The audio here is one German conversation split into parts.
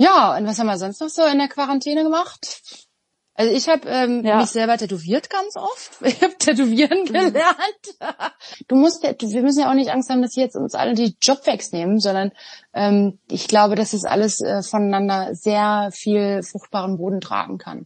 Ja, und was haben wir sonst noch so in der Quarantäne gemacht? Also ich habe mich selber tätowiert ganz oft. Ich habe Tätowieren gelernt. Wir müssen ja auch nicht Angst haben, dass jetzt uns alle die Job wegnehmen, sondern ich glaube, dass es alles voneinander sehr viel fruchtbaren Boden tragen kann.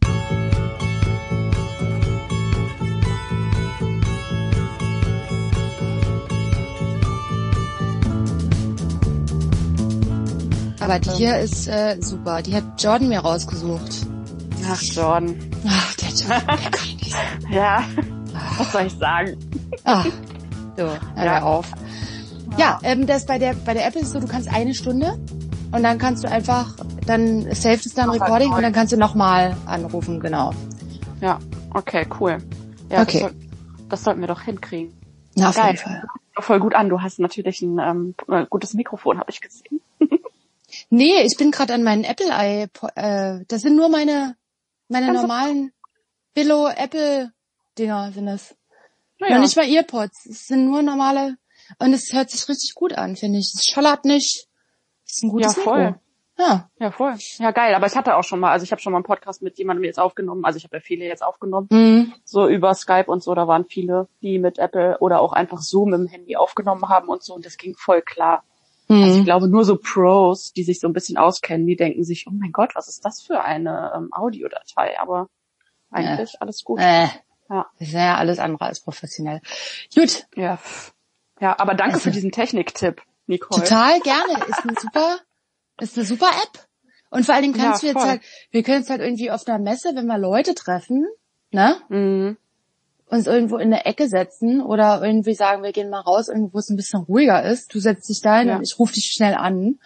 Aber die hier ist super. Die hat Jordan mir rausgesucht. Ach, Jordan. Ach, der Jordan, der kann nicht. Ja, was soll ich sagen? Ach, so, hör auf. Ja, das bei der Apple ist so, du kannst 1 Stunde und dann kannst du einfach, dann saved es dann Recording und dann kannst du nochmal anrufen, genau. Ja, okay, cool. Ja, okay. Das sollten wir doch hinkriegen. Na, auf jeden Fall. Voll gut an. Du hast natürlich ein gutes Mikrofon, habe ich gesehen. Nee, ich bin gerade an meinen Apple iPod. Das sind nur meine normalen Billo Apple Dinger sind das. Naja. Noch nicht mal EarPods. Es sind nur normale und es hört sich richtig gut an, finde ich. Es schallert nicht. Das ist ein gutes voll. Mikro. Ja, voll. Ja, geil. Aber ich habe schon mal einen Podcast mit jemandem jetzt aufgenommen. Also ich habe ja viele jetzt aufgenommen. So über Skype und so. Da waren viele, die mit Apple oder auch einfach Zoom im Handy aufgenommen haben und so. Und das ging voll klar. Also ich glaube, nur so Pros, die sich so ein bisschen auskennen, die denken sich, oh mein Gott, was ist das für eine Audiodatei? Aber eigentlich alles gut. Ja. Das ist ja alles andere als professionell. Gut. Ja, aber danke für diesen Techniktipp, Nicole. Total gerne. Ist eine super App. Und vor allen Dingen kannst du jetzt halt, wir können jetzt halt irgendwie auf einer Messe, wenn wir Leute treffen, ne? Uns irgendwo in der Ecke setzen oder irgendwie sagen, wir gehen mal raus, irgendwo wo es ein bisschen ruhiger ist. Du setzt dich da hin und ich rufe dich schnell an.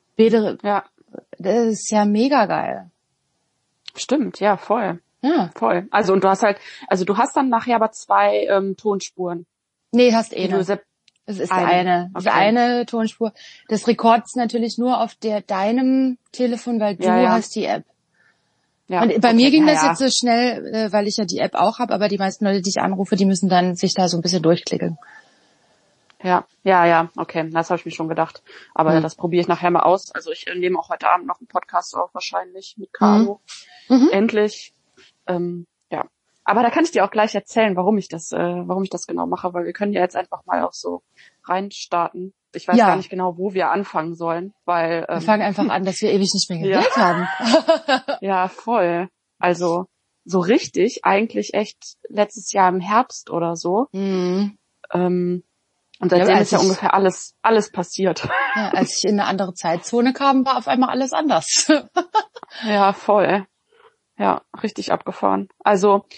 Das ist ja mega geil. Stimmt, ja, voll. Ja. Voll. Also und du hast dann nachher aber 2 Tonspuren. Nee, hast eine. Es ist eine. Okay. Eine Tonspur. Das recordest natürlich nur auf deinem Telefon, weil du hast die App. Ja, und bei mir ging das jetzt so schnell, weil ich ja die App auch habe, aber die meisten Leute, die ich anrufe, die müssen dann sich da so ein bisschen durchklicken. Ja, okay, das habe ich mir schon gedacht. Aber das probiere ich nachher mal aus. Also ich nehme auch heute Abend noch einen Podcast auf, wahrscheinlich mit Caro. Endlich. Aber da kann ich dir auch gleich erzählen, warum ich das genau mache, weil wir können ja jetzt einfach mal auch so reinstarten. Ich weiß gar nicht genau, wo wir anfangen sollen, weil wir fangen einfach an, dass wir ewig nicht mehr geredet haben. Ja, voll. Also so richtig, eigentlich echt letztes Jahr im Herbst oder so. Und seitdem ist ja ungefähr alles passiert. Ja, als ich in eine andere Zeitzone kam, war auf einmal alles anders. Ja, voll. Ja, richtig abgefahren. Also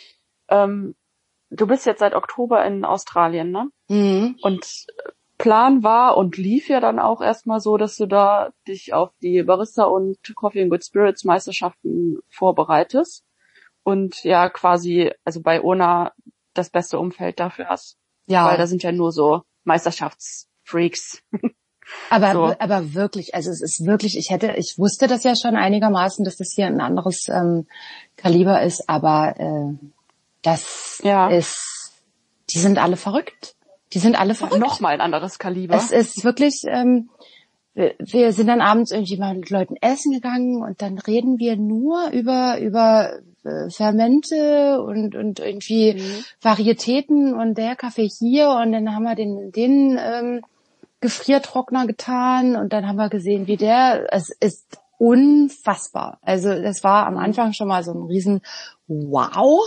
du bist jetzt seit Oktober in Australien, ne? Und Plan war und lief ja dann auch erstmal so, dass du da dich auf die Barista und Coffee and Good Spirits Meisterschaften vorbereitest und ja quasi, also bei ONA das beste Umfeld dafür hast. Ja. Weil da sind ja nur so Meisterschaftsfreaks. Aber wirklich, also es ist wirklich, ich wusste das ja schon einigermaßen, dass das hier ein anderes Kaliber ist, aber die sind alle verrückt. Nochmal ein anderes Kaliber. Es ist wirklich, wir sind dann abends irgendwie mal mit Leuten essen gegangen und dann reden wir nur über Fermente und irgendwie Varietäten und der Kaffee hier und dann haben wir den Gefriertrockner getan und dann haben wir gesehen, es ist unfassbar. Also das war am Anfang schon mal so ein riesen Wow.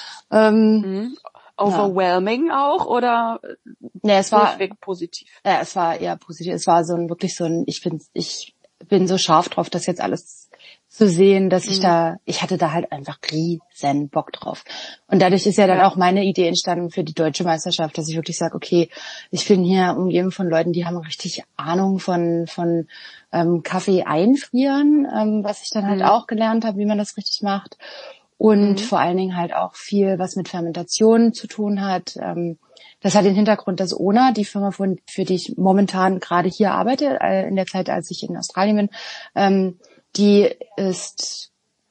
Overwhelming auch oder es war positiv? Ja, es war eher positiv. Es war ich bin so scharf drauf, das jetzt alles zu sehen, dass ich hatte da halt einfach riesen Bock drauf. Und dadurch ist ja dann auch meine Idee entstanden für die deutsche Meisterschaft, dass ich wirklich sage, okay, ich bin hier umgeben von Leuten, die haben richtig Ahnung von Kaffee einfrieren, was ich dann halt auch gelernt habe, wie man das richtig macht. Und vor allen Dingen halt auch viel, was mit Fermentation zu tun hat. Das hat den Hintergrund, dass ONA, die Firma, für die ich momentan gerade hier arbeite, in der Zeit, als ich in Australien bin, die ist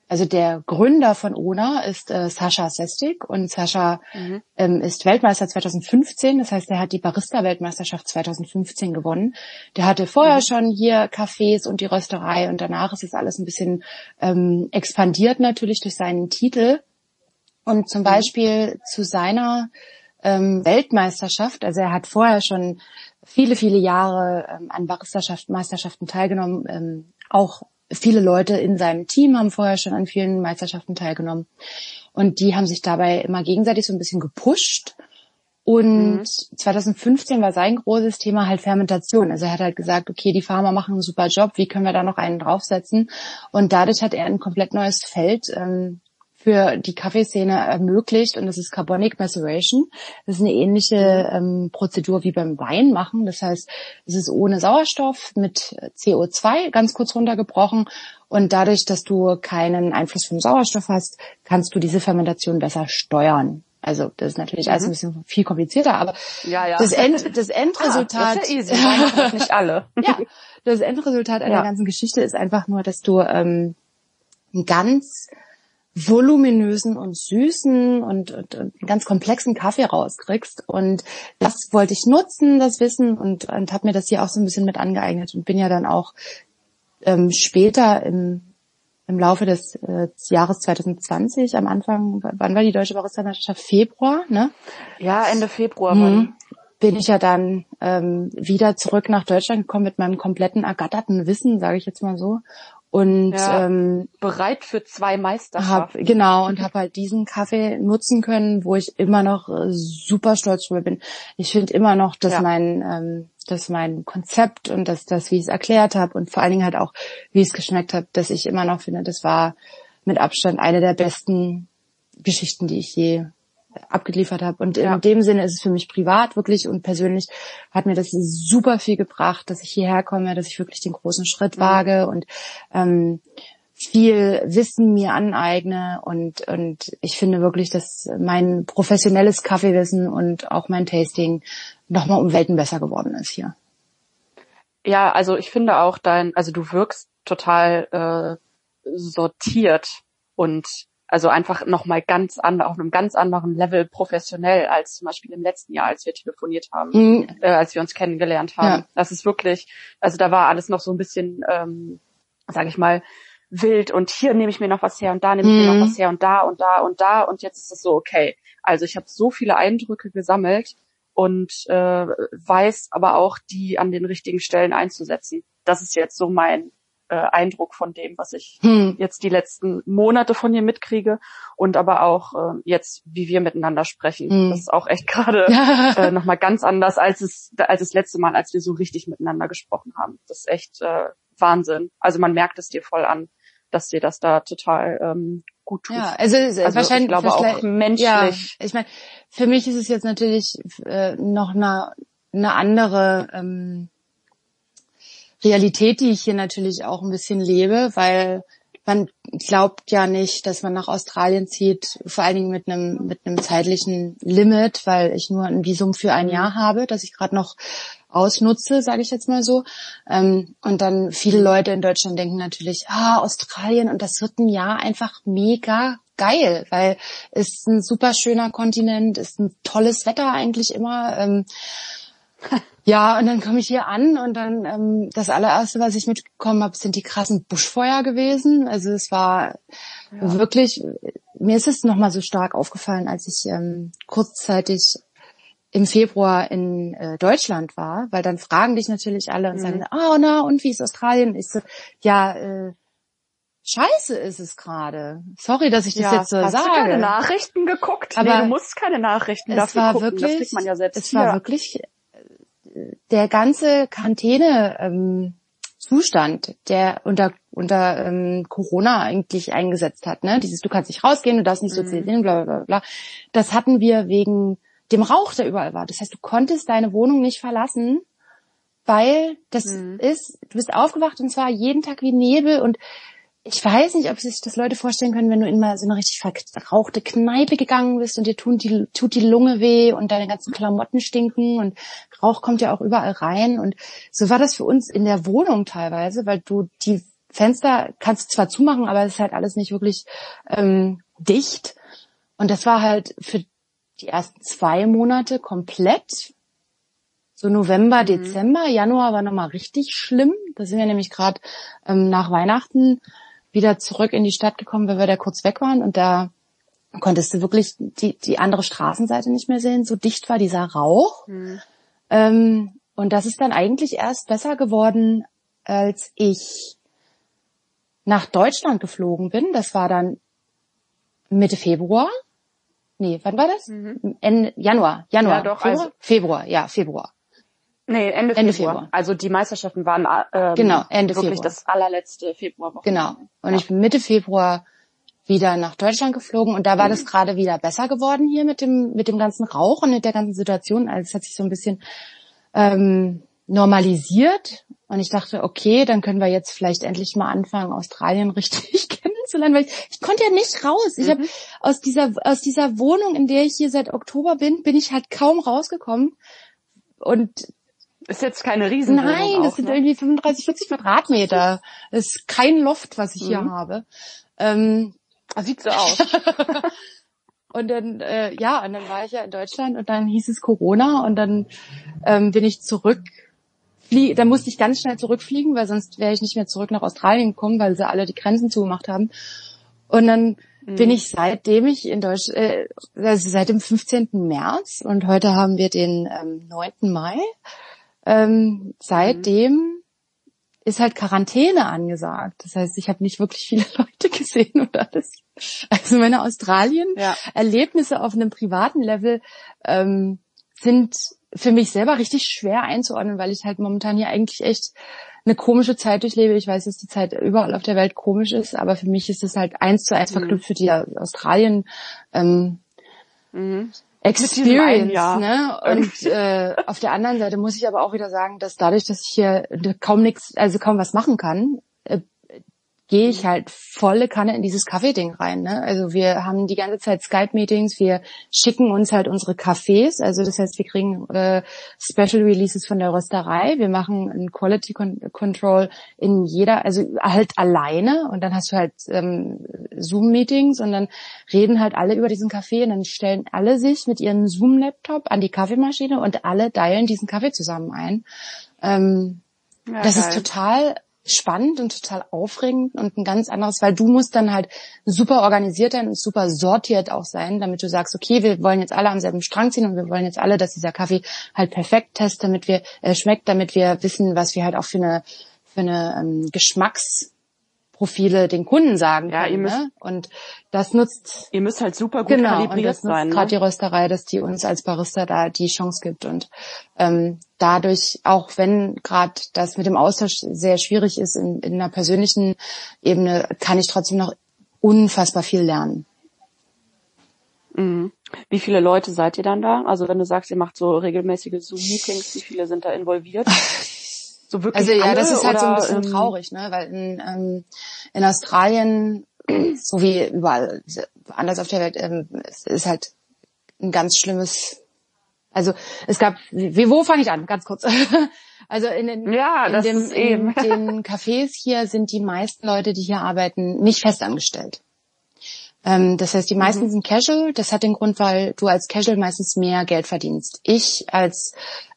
Also der Gründer von Ona ist Sascha Sestic und Sascha ist Weltmeister 2015. Das heißt, er hat die Barista-Weltmeisterschaft 2015 gewonnen. Der hatte vorher schon hier Cafés und die Rösterei und danach ist es alles ein bisschen expandiert natürlich durch seinen Titel. Und zum Beispiel zu seiner Weltmeisterschaft, also er hat vorher schon viele, viele Jahre an Barista-Meisterschaften teilgenommen, auch viele Leute in seinem Team haben vorher schon an vielen Meisterschaften teilgenommen und die haben sich dabei immer gegenseitig so ein bisschen gepusht und 2015 war sein großes Thema halt Fermentation. Also er hat halt gesagt, okay, die Farmer machen einen super Job, wie können wir da noch einen draufsetzen? Und dadurch hat er ein komplett neues Feld für die Kaffeeszene ermöglicht und das ist Carbonic Maceration. Das ist eine ähnliche Prozedur wie beim Weinmachen. Das heißt, es ist ohne Sauerstoff mit CO2, ganz kurz runtergebrochen und dadurch, dass du keinen Einfluss vom Sauerstoff hast, kannst du diese Fermentation besser steuern. Also das ist natürlich alles ein bisschen viel komplizierter, aber das Endresultat... das ist ja easy, das nicht alle. Ja, das Endresultat einer ganzen Geschichte ist einfach nur, dass du einen ganz voluminösen und süßen und ganz komplexen Kaffee rauskriegst. Und das wollte ich nutzen, das Wissen, und habe mir das hier auch so ein bisschen mit angeeignet und bin ja dann auch später im Laufe des Jahres 2020, am Anfang, wann war die Deutsche Barista-Meisterschaft? Februar, ne? Ja, Ende Februar. Bin ich ja dann wieder zurück nach Deutschland gekommen mit meinem kompletten ergatterten Wissen, sage ich jetzt mal so. Und bereit für 2 Meisterschaften. Habe halt diesen Kaffee nutzen können, wo ich immer noch super stolz drüber bin. Ich finde immer noch, dass mein Konzept und das wie ich es erklärt habe und vor allen Dingen halt auch, wie es geschmeckt hat, dass ich immer noch finde, das war mit Abstand eine der besten Geschichten, die ich je abgeliefert habe. Und in dem Sinne ist es für mich privat wirklich und persönlich hat mir das super viel gebracht, dass ich hierher komme, dass ich wirklich den großen Schritt wage und viel Wissen mir aneigne und ich finde wirklich, dass mein professionelles Kaffeewissen und auch mein Tasting nochmal um Welten besser geworden ist hier. Ja, also ich finde auch du wirkst total sortiert und also einfach nochmal auf einem ganz anderen Level professionell als zum Beispiel im letzten Jahr, als wir telefoniert haben, als wir uns kennengelernt haben. Ja. Das ist wirklich, also da war alles noch so ein bisschen, sage ich mal, wild und hier nehme ich mir noch was her und da nehme ich mir noch was her und da und da und da und jetzt ist es so, okay. Also ich habe so viele Eindrücke gesammelt und weiß aber auch, die an den richtigen Stellen einzusetzen. Das ist jetzt so mein Eindruck von dem, was ich jetzt die letzten Monate von dir mitkriege und aber auch jetzt, wie wir miteinander sprechen. Das ist auch echt gerade nochmal ganz anders als das letzte Mal, als wir so richtig miteinander gesprochen haben. Das ist echt Wahnsinn. Also man merkt es dir voll an, dass dir das da total gut tut. Ja, also wahrscheinlich, ich glaube auch menschlich. Ja, ich meine, für mich ist es jetzt natürlich noch eine andere Realität, die ich hier natürlich auch ein bisschen lebe, weil man glaubt ja nicht, dass man nach Australien zieht, vor allen Dingen mit einem zeitlichen Limit, weil ich nur ein Visum für ein Jahr habe, das ich gerade noch ausnutze, sage ich jetzt mal so. Und dann viele Leute in Deutschland denken natürlich, Australien und das wird ein Jahr einfach mega geil, weil es ist ein super schöner Kontinent, ist ein tolles Wetter eigentlich immer. Ja, und dann komme ich hier an und dann das allererste, was ich mitbekommen habe, sind die krassen Buschfeuer gewesen. Also es war wirklich, mir ist es nochmal so stark aufgefallen, als ich kurzzeitig im Februar in Deutschland war, weil dann fragen dich natürlich alle und sagen, und wie ist Australien? Ich so, scheiße ist es gerade. Sorry, dass ich das jetzt so sage. Hast du keine Nachrichten geguckt? Aber du musst keine Nachrichten dafür gucken. Wirklich, das kriegt man ja selbst. Es war wirklich der ganze Quarantäne-Zustand, der unter Corona eigentlich eingesetzt hat, ne? Du kannst nicht rausgehen, du darfst nicht sozialisieren, bla bla bla. Das hatten wir wegen dem Rauch, der überall war. Das heißt, du konntest deine Wohnung nicht verlassen, weil du bist aufgewacht und zwar jeden Tag wie Nebel und ich weiß nicht, ob sich das Leute vorstellen können, wenn du in mal so eine richtig verrauchte Kneipe gegangen bist und dir tut die Lunge weh und deine ganzen Klamotten stinken und Rauch kommt ja auch überall rein und so war das für uns in der Wohnung teilweise, weil du die Fenster kannst du zwar zumachen, aber es ist halt alles nicht wirklich dicht. Und das war halt für die ersten 2 Monate komplett. So November, Dezember, Januar war nochmal richtig schlimm. Da sind wir nämlich gerade nach Weihnachten wieder zurück in die Stadt gekommen, weil wir da kurz weg waren. Und da konntest du wirklich die andere Straßenseite nicht mehr sehen. So dicht war dieser Rauch. Und das ist dann eigentlich erst besser geworden, als ich nach Deutschland geflogen bin. Das war dann Mitte Februar. Nee, wann war das? Ende Januar. Ja, doch, Februar? Februar. Nee, Ende Februar. Also die Meisterschaften waren genau, Ende wirklich Februar. Das allerletzte Februarwoche. Genau. Und ich bin Mitte Februar wieder nach Deutschland geflogen und da war das gerade wieder besser geworden hier mit dem ganzen Rauch und mit der ganzen Situation. Also es hat sich so ein bisschen normalisiert und ich dachte, okay, dann können wir jetzt vielleicht endlich mal anfangen, Australien richtig kennenzulernen, weil ich konnte ja nicht raus. Ich habe aus dieser Wohnung, in der ich hier seit Oktober bin ich halt kaum rausgekommen und ist jetzt keine Riesenwohnung. Nein, das sind irgendwie 35, 40 Quadratmeter. Das ist kein Loft, was ich hier habe. Sieht so aus. Und dann, und dann war ich ja in Deutschland und dann hieß es Corona und dann bin ich da musste ich ganz schnell zurückfliegen, weil sonst wäre ich nicht mehr zurück nach Australien gekommen, weil sie alle die Grenzen zugemacht haben. Und dann bin ich seitdem seit dem 15. März und heute haben wir den 9. Mai, seitdem ist halt Quarantäne angesagt. Das heißt, ich habe nicht wirklich viele Leute gesehen und alles. Also meine Australien-Erlebnisse auf einem privaten Level sind für mich selber richtig schwer einzuordnen, weil ich halt momentan hier eigentlich echt eine komische Zeit durchlebe. Ich weiß, dass die Zeit überall auf der Welt komisch ist, aber für mich ist es halt 1:1 verknüpft für die Australien Experience, ne? Und auf der anderen Seite muss ich aber auch wieder sagen, dass dadurch, dass ich hier kaum was machen kann, gehe ich halt volle Kanne in dieses Kaffee-Ding rein, ne? Also wir haben die ganze Zeit Skype-Meetings, wir schicken uns halt unsere Kaffees, also das heißt, wir kriegen Special Releases von der Rösterei, wir machen ein Quality Control in also halt alleine und dann hast du halt Zoom-Meetings und dann reden halt alle über diesen Kaffee und dann stellen alle sich mit ihrem Zoom-Laptop an die Kaffeemaschine und alle dialen diesen Kaffee zusammen ein. Das ist total spannend und total aufregend und ein ganz anderes, weil du musst dann halt super organisiert sein und super sortiert auch sein, damit du sagst, okay, wir wollen jetzt alle am selben Strang ziehen und wir wollen jetzt alle, dass dieser Kaffee halt perfekt schmeckt, damit wir wissen, was wir halt auch für eine Geschmacksprofile den Kunden sagen können. Ne? Und das ihr müsst halt super gut kalibriert sein. Gerade die Rösterei, dass die uns als Barista da die Chance gibt und dadurch, auch wenn gerade das mit dem Austausch sehr schwierig ist in einer persönlichen Ebene, kann ich trotzdem noch unfassbar viel lernen. Wie viele Leute seid ihr dann da? Also wenn du sagst, ihr macht so regelmäßige Zoom-Meetings, wie viele sind da involviert? So wirklich also ja, alle, das ist halt oder, so ein bisschen traurig, ne? Weil in Australien, so wie überall anders auf der Welt, es ist halt ein ganz schlimmes. Also es gab, wo fange ich an? Ganz kurz. Also in den Cafés hier sind die meisten Leute, die hier arbeiten, nicht festangestellt. Das heißt, die meisten sind Casual. Das hat den Grund, weil du als Casual meistens mehr Geld verdienst. Ich als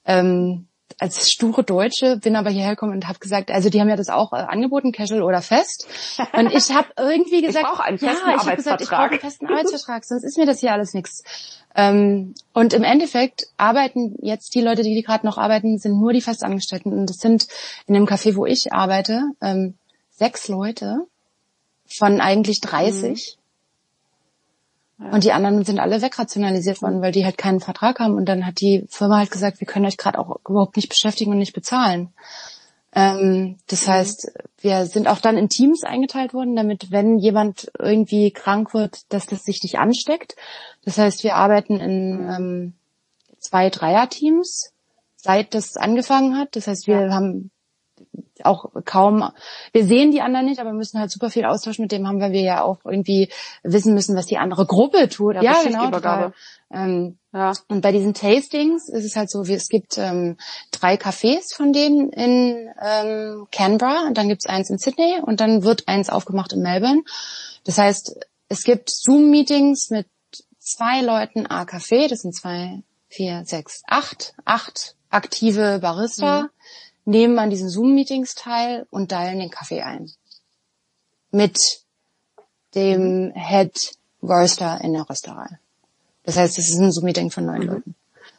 sture Deutsche bin aber hierher gekommen und habe gesagt, also die haben ja das auch angeboten, Casual oder Fest. Und ich habe irgendwie gesagt, ich brauche einen festen Arbeitsvertrag. Ich brauche einen festen Arbeitsvertrag, sonst ist mir das hier alles nichts. Und im Endeffekt arbeiten jetzt die Leute, die gerade noch arbeiten, sind nur die Festangestellten. Und das sind in dem Café, wo ich arbeite, 6 Leute von eigentlich 30. Und die anderen sind alle wegrationalisiert worden, weil die halt keinen Vertrag haben. Und dann hat die Firma halt gesagt, wir können euch gerade auch überhaupt nicht beschäftigen und nicht bezahlen. Das heißt, wir sind auch dann in Teams eingeteilt worden, damit, wenn jemand irgendwie krank wird, dass das sich nicht ansteckt. Das heißt, wir arbeiten in 2 Dreier-Teams, seit das angefangen hat. Das heißt, wir haben auch wir sehen die anderen nicht, aber müssen halt super viel Austausch mit dem haben, weil wir ja auch irgendwie wissen müssen, was die andere Gruppe tut. Ja, genau. Total. Ja. Und bei diesen Tastings ist es halt so, es gibt 3 Cafés von denen in Canberra und dann gibt's eins in Sydney und dann wird eins aufgemacht in Melbourne. Das heißt, es gibt Zoom-Meetings mit 2 Leuten a Café, das sind 2, 4, 6, 8 aktive Barista, nehmen an diesen Zoom-Meetings teil und teilen den Kaffee ein. Mit dem Head Roaster in der Rösterei. Das heißt, es ist ein Zoom-Meeting von 9 Leuten.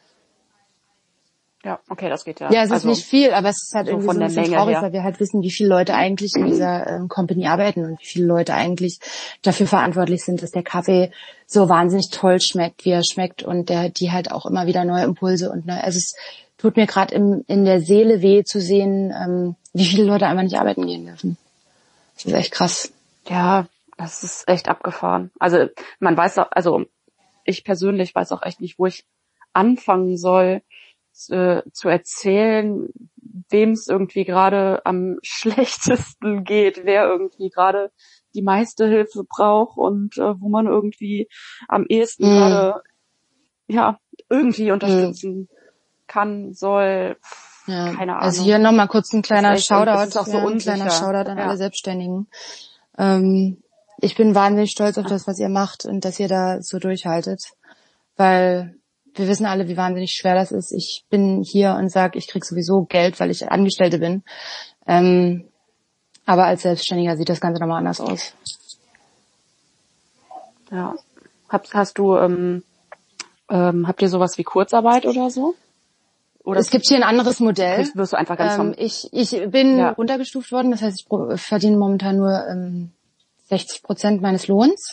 Ja, okay, das geht ja. Ja, es ist nicht viel, aber es ist halt so irgendwie von so ein bisschen der Menge traurig, her. weil wir halt wissen, wie viele Leute eigentlich in dieser Company arbeiten und wie viele Leute eigentlich dafür verantwortlich sind, dass der Kaffee so wahnsinnig toll schmeckt, wie er schmeckt und die halt auch immer wieder neue Impulse und also es tut mir gerade in der Seele weh zu sehen, wie viele Leute einfach nicht arbeiten gehen dürfen. Das ist echt krass. Ja, das ist echt abgefahren. Also man weiß auch, also ich persönlich weiß auch echt nicht, wo ich anfangen soll, zu erzählen, wem es irgendwie gerade am schlechtesten geht, wer irgendwie gerade die meiste Hilfe braucht und wo man irgendwie am ehesten gerade irgendwie unterstützen kann, soll. Ja. Keine Ahnung. Also hier nochmal kurz ein kleiner Shoutout. Das ist auch so ein unsicher. kleiner Shoutout an alle Selbstständigen. Ich bin wahnsinnig stolz auf das, was ihr macht und dass ihr da so durchhaltet, weil wir wissen alle, wie wahnsinnig schwer das ist. Ich bin hier und sage, ich krieg sowieso Geld, weil ich Angestellte bin. Aber als Selbstständiger sieht das Ganze nochmal anders aus. Ja. Hast du, habt ihr sowas wie Kurzarbeit oder so? Oder es gibt hier ein anderes Modell. Wirst du einfach ganz ich bin runtergestuft worden, das heißt, ich verdiene momentan nur 60% meines Lohns.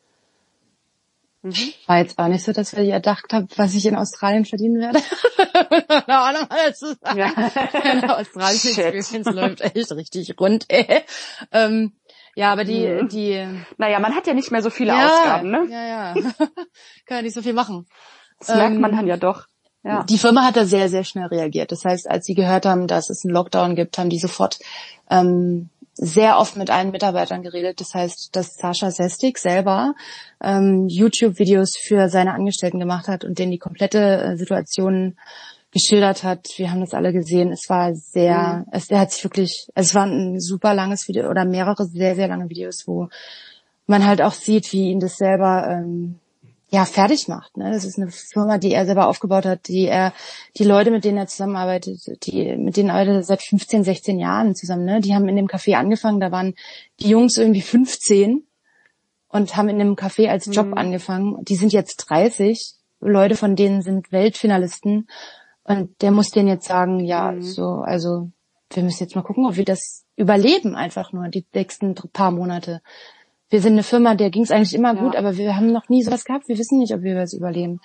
War jetzt auch nicht so, dass ich erdacht habe, was ich in Australien verdienen werde. Keine Ahnung, alles zu sagen. Ja. Meine australische Experience läuft echt richtig rund, ey. Ja, aber Naja, man hat ja nicht mehr so viele Ausgaben, ne? Ja. Kann ja nicht so viel machen. Das merkt man dann ja doch. Ja. Die Firma hat da sehr, sehr schnell reagiert. Das heißt, als sie gehört haben, dass es einen Lockdown gibt, haben die sofort sehr oft mit allen Mitarbeitern geredet. Das heißt, dass Sascha Sestik selber YouTube-Videos für seine Angestellten gemacht hat und denen die komplette Situation geschildert hat. Wir haben das alle gesehen. Es war sehr, er hat sich wirklich, es war ein super langes Video oder mehrere sehr, sehr lange Videos, wo man halt auch sieht, wie ihn das selber fertig macht. Ne? Das ist eine Firma, die er selber aufgebaut hat, die Leute, mit denen er zusammenarbeitet, mit denen arbeitet er seit 15, 16 Jahren zusammen. Ne? Die haben in dem Café angefangen, da waren die Jungs irgendwie 15 und haben in dem Café als Job angefangen. Die sind jetzt 30. Leute von denen sind Weltfinalisten. Und der muss denen jetzt sagen, also wir müssen jetzt mal gucken, ob wir das überleben einfach nur die nächsten paar Monate. Wir sind eine Firma, der ging es eigentlich immer gut, aber wir haben noch nie sowas gehabt. Wir wissen nicht, ob wir das überleben.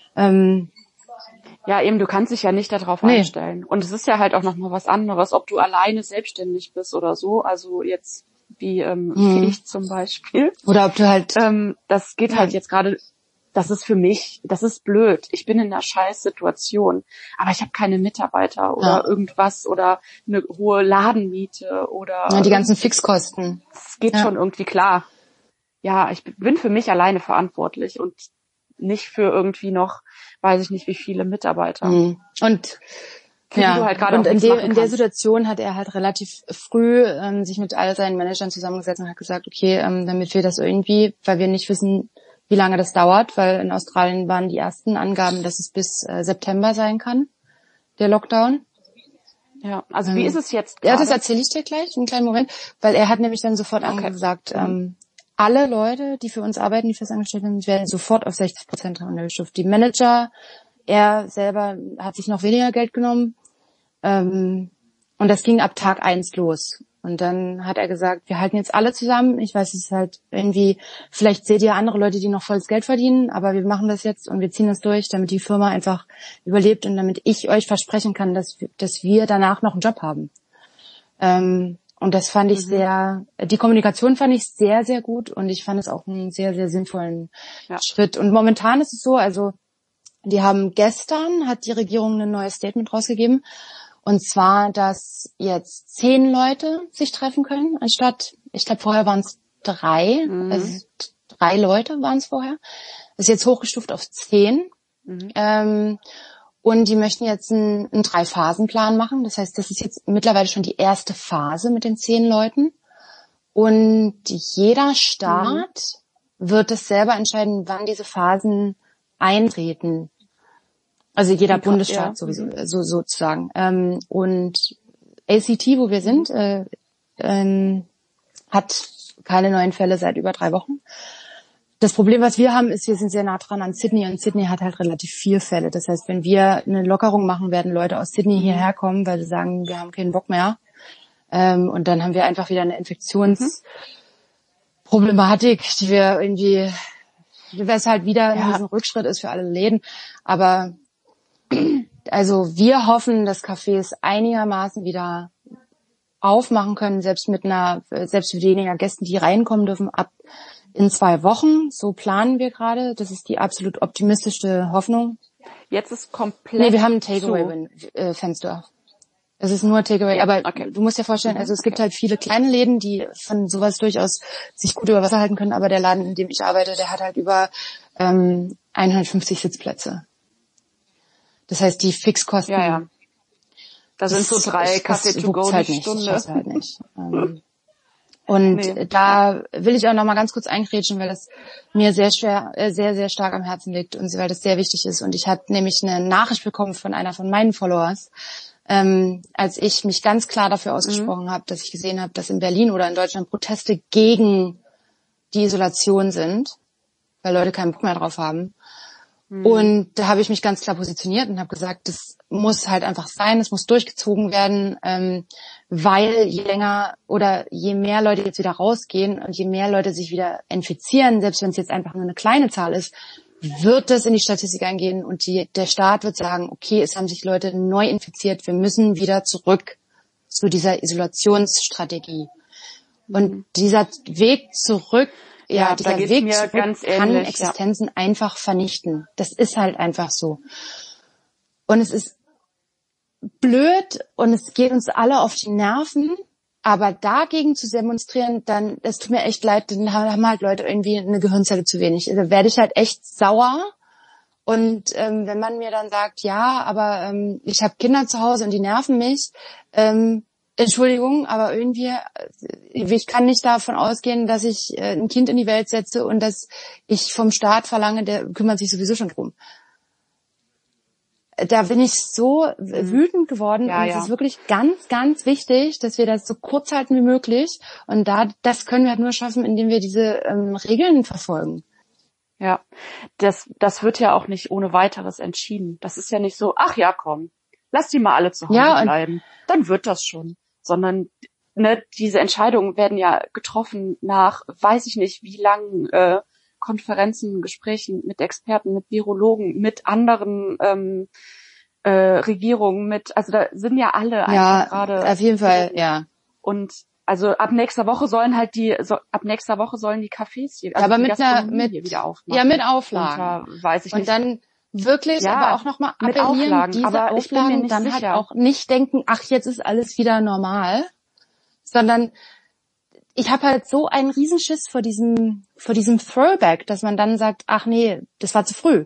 Ja, eben, du kannst dich ja nicht darauf einstellen. Und es ist ja halt auch nochmal was anderes, ob du alleine selbstständig bist oder so. Also jetzt wie ich zum Beispiel. Oder ob du halt... das geht halt jetzt gerade... Das ist für mich, das ist blöd. Ich bin in einer Scheißsituation, aber ich habe keine Mitarbeiter oder irgendwas oder eine hohe Ladenmiete oder... Ja, die ganzen Fixkosten. Es geht schon irgendwie klar. Ja, ich bin für mich alleine verantwortlich und nicht für irgendwie noch, weiß ich nicht, wie viele Mitarbeiter. Und du halt gerade und in der Situation hat er halt relativ früh sich mit all seinen Managern zusammengesetzt und hat gesagt, okay, damit wir das irgendwie, weil wir nicht wissen, wie lange das dauert, weil in Australien waren die ersten Angaben, dass es bis September sein kann, der Lockdown. Ja, also wie ist es jetzt gerade? Ja, das erzähle ich dir gleich, einen kleinen Moment, weil er hat nämlich dann sofort gesagt, alle Leute, die für uns arbeiten, die festangestellt sind, werden sofort auf 60% runtergestuft. Die Manager, er selber hat sich noch weniger Geld genommen und das ging ab Tag 1 los. Und dann hat er gesagt, wir halten jetzt alle zusammen. Ich weiß, es ist halt irgendwie, vielleicht seht ihr andere Leute, die noch volles Geld verdienen, aber wir machen das jetzt und wir ziehen das durch, damit die Firma einfach überlebt und damit ich euch versprechen kann, dass wir danach noch einen Job haben. Und das fand ich die Kommunikation fand ich sehr, sehr gut und ich fand es auch einen sehr, sehr sinnvollen Schritt. Und momentan ist es so, also hat die Regierung ein neues Statement rausgegeben. Und zwar, dass jetzt 10 Leute sich treffen können, anstatt, ich glaube, vorher waren es 3. Also 3 Leute waren es vorher. Das ist jetzt hochgestuft auf 10. Und die möchten jetzt einen 3-Phasen-Plan machen. Das heißt, das ist jetzt mittlerweile schon die erste Phase mit den 10 Leuten. Und jeder Staat wird es selber entscheiden, wann diese Phasen eintreten. Also jeder Bundesstaat sowieso, so sozusagen. Und ACT, wo wir sind, hat keine neuen Fälle seit über 3 Wochen. Das Problem, was wir haben, ist, wir sind sehr nah dran an Sydney und Sydney hat halt relativ viel Fälle. Das heißt, wenn wir eine Lockerung machen, werden Leute aus Sydney hierher kommen, weil sie sagen, wir haben keinen Bock mehr. Und dann haben wir einfach wieder eine Infektionsproblematik, die wir irgendwie, weshalb wieder ein riesen Rückschritt ist für alle Läden. Aber also wir hoffen, dass Cafés einigermaßen wieder aufmachen können, selbst mit weniger Gästen, die reinkommen dürfen, ab in 2 Wochen. So planen wir gerade. Das ist die absolut optimistischste Hoffnung. Jetzt ist komplett. Nee, wir haben ein Takeaway-Fenster. Es ist nur Takeaway, aber du musst dir vorstellen, also es gibt halt viele kleine Läden, die von sowas durchaus sich gut über Wasser halten können, aber der Laden, in dem ich arbeite, der hat halt über 150 Sitzplätze. Das heißt, die Fixkosten. Ja. Da sind so 3 Kaffee to go die Stunde. Das halt nicht. Und da will ich auch noch mal ganz kurz eingrätschen, weil das mir sehr stark am Herzen liegt und weil das sehr wichtig ist. Und ich hatte nämlich eine Nachricht bekommen von einer von meinen Followers, als ich mich ganz klar dafür ausgesprochen habe, dass ich gesehen habe, dass in Berlin oder in Deutschland Proteste gegen die Isolation sind, weil Leute keinen Bock mehr drauf haben. Und da habe ich mich ganz klar positioniert und habe gesagt, das muss halt einfach sein, es muss durchgezogen werden, weil je länger oder je mehr Leute jetzt wieder rausgehen und je mehr Leute sich wieder infizieren, selbst wenn es jetzt einfach nur eine kleine Zahl ist, wird das in die Statistik eingehen und der Staat wird sagen, okay, es haben sich Leute neu infiziert, wir müssen wieder zurück zu dieser Isolationsstrategie. Und dieser Weg zurück, dieser Weg zurück kann Existenzen einfach vernichten. Das ist halt einfach so. Und es ist blöd und es geht uns alle auf die Nerven, aber dagegen zu demonstrieren, dann, es tut mir echt leid, dann haben halt Leute irgendwie eine Gehirnzelle zu wenig. Da werde ich halt echt sauer. Und wenn man mir dann sagt, ja, aber ich habe Kinder zu Hause und die nerven mich, Entschuldigung, aber irgendwie, ich kann nicht davon ausgehen, dass ich ein Kind in die Welt setze und dass ich vom Staat verlange, der kümmert sich sowieso schon drum. Da bin ich so wütend geworden und es ist wirklich ganz, ganz wichtig, dass wir das so kurz halten wie möglich und das können wir halt nur schaffen, indem wir diese Regeln verfolgen. Ja, das wird ja auch nicht ohne weiteres entschieden. Das ist ja nicht so, ach ja, komm, lass die mal alle zu Hause bleiben, dann wird das schon. Sondern diese Entscheidungen werden ja getroffen nach, weiß ich nicht, wie langen Konferenzen, Gesprächen mit Experten, mit Virologen, mit anderen Regierungen, also da sind ja alle einfach gerade. Auf jeden Fall, ja. Und also ab nächster Woche sollen die Cafés hier, aber die Gastronomie hier wieder aufmachen. Ja, mit Auflagen. Und, weiß ich nicht. Und dann wirklich aber auch nochmal appellieren, diese Auflagen dann sicher. Halt auch nicht denken, ach, jetzt ist alles wieder normal, sondern ich habe halt so einen Riesenschiss vor diesem Throwback, dass man dann sagt, ach nee, das war zu früh.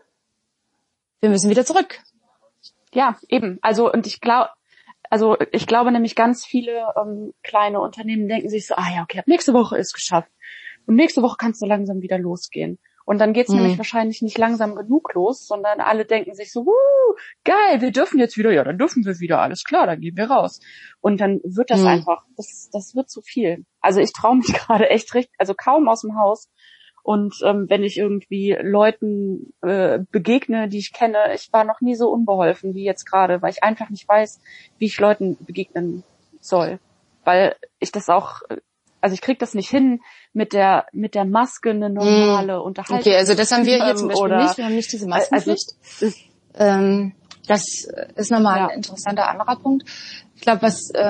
Wir müssen wieder zurück. Ja, eben. Also ich glaube nämlich ganz viele kleine Unternehmen denken sich so, okay, ab nächste Woche ist geschafft. Und nächste Woche kann es so langsam wieder losgehen. Und dann geht's nämlich wahrscheinlich nicht langsam genug los, sondern alle denken sich so, geil, wir dürfen jetzt wieder, ja, dann dürfen wir wieder, alles klar, dann gehen wir raus. Und dann wird das einfach, das wird zu viel. Also ich traue mich gerade echt kaum aus dem Haus. Und wenn ich irgendwie Leuten begegne, die ich kenne, ich war noch nie so unbeholfen wie jetzt gerade, weil ich einfach nicht weiß, wie ich Leuten begegnen soll. Weil ich das auch, also ich krieg das nicht hin, mit der Maske eine normale Unterhaltung. Okay, also das haben wir hier zum Beispiel nicht. Wir haben nicht diese Maskenpflicht. Das ist nochmal ein interessanter anderer Punkt. Ich glaube,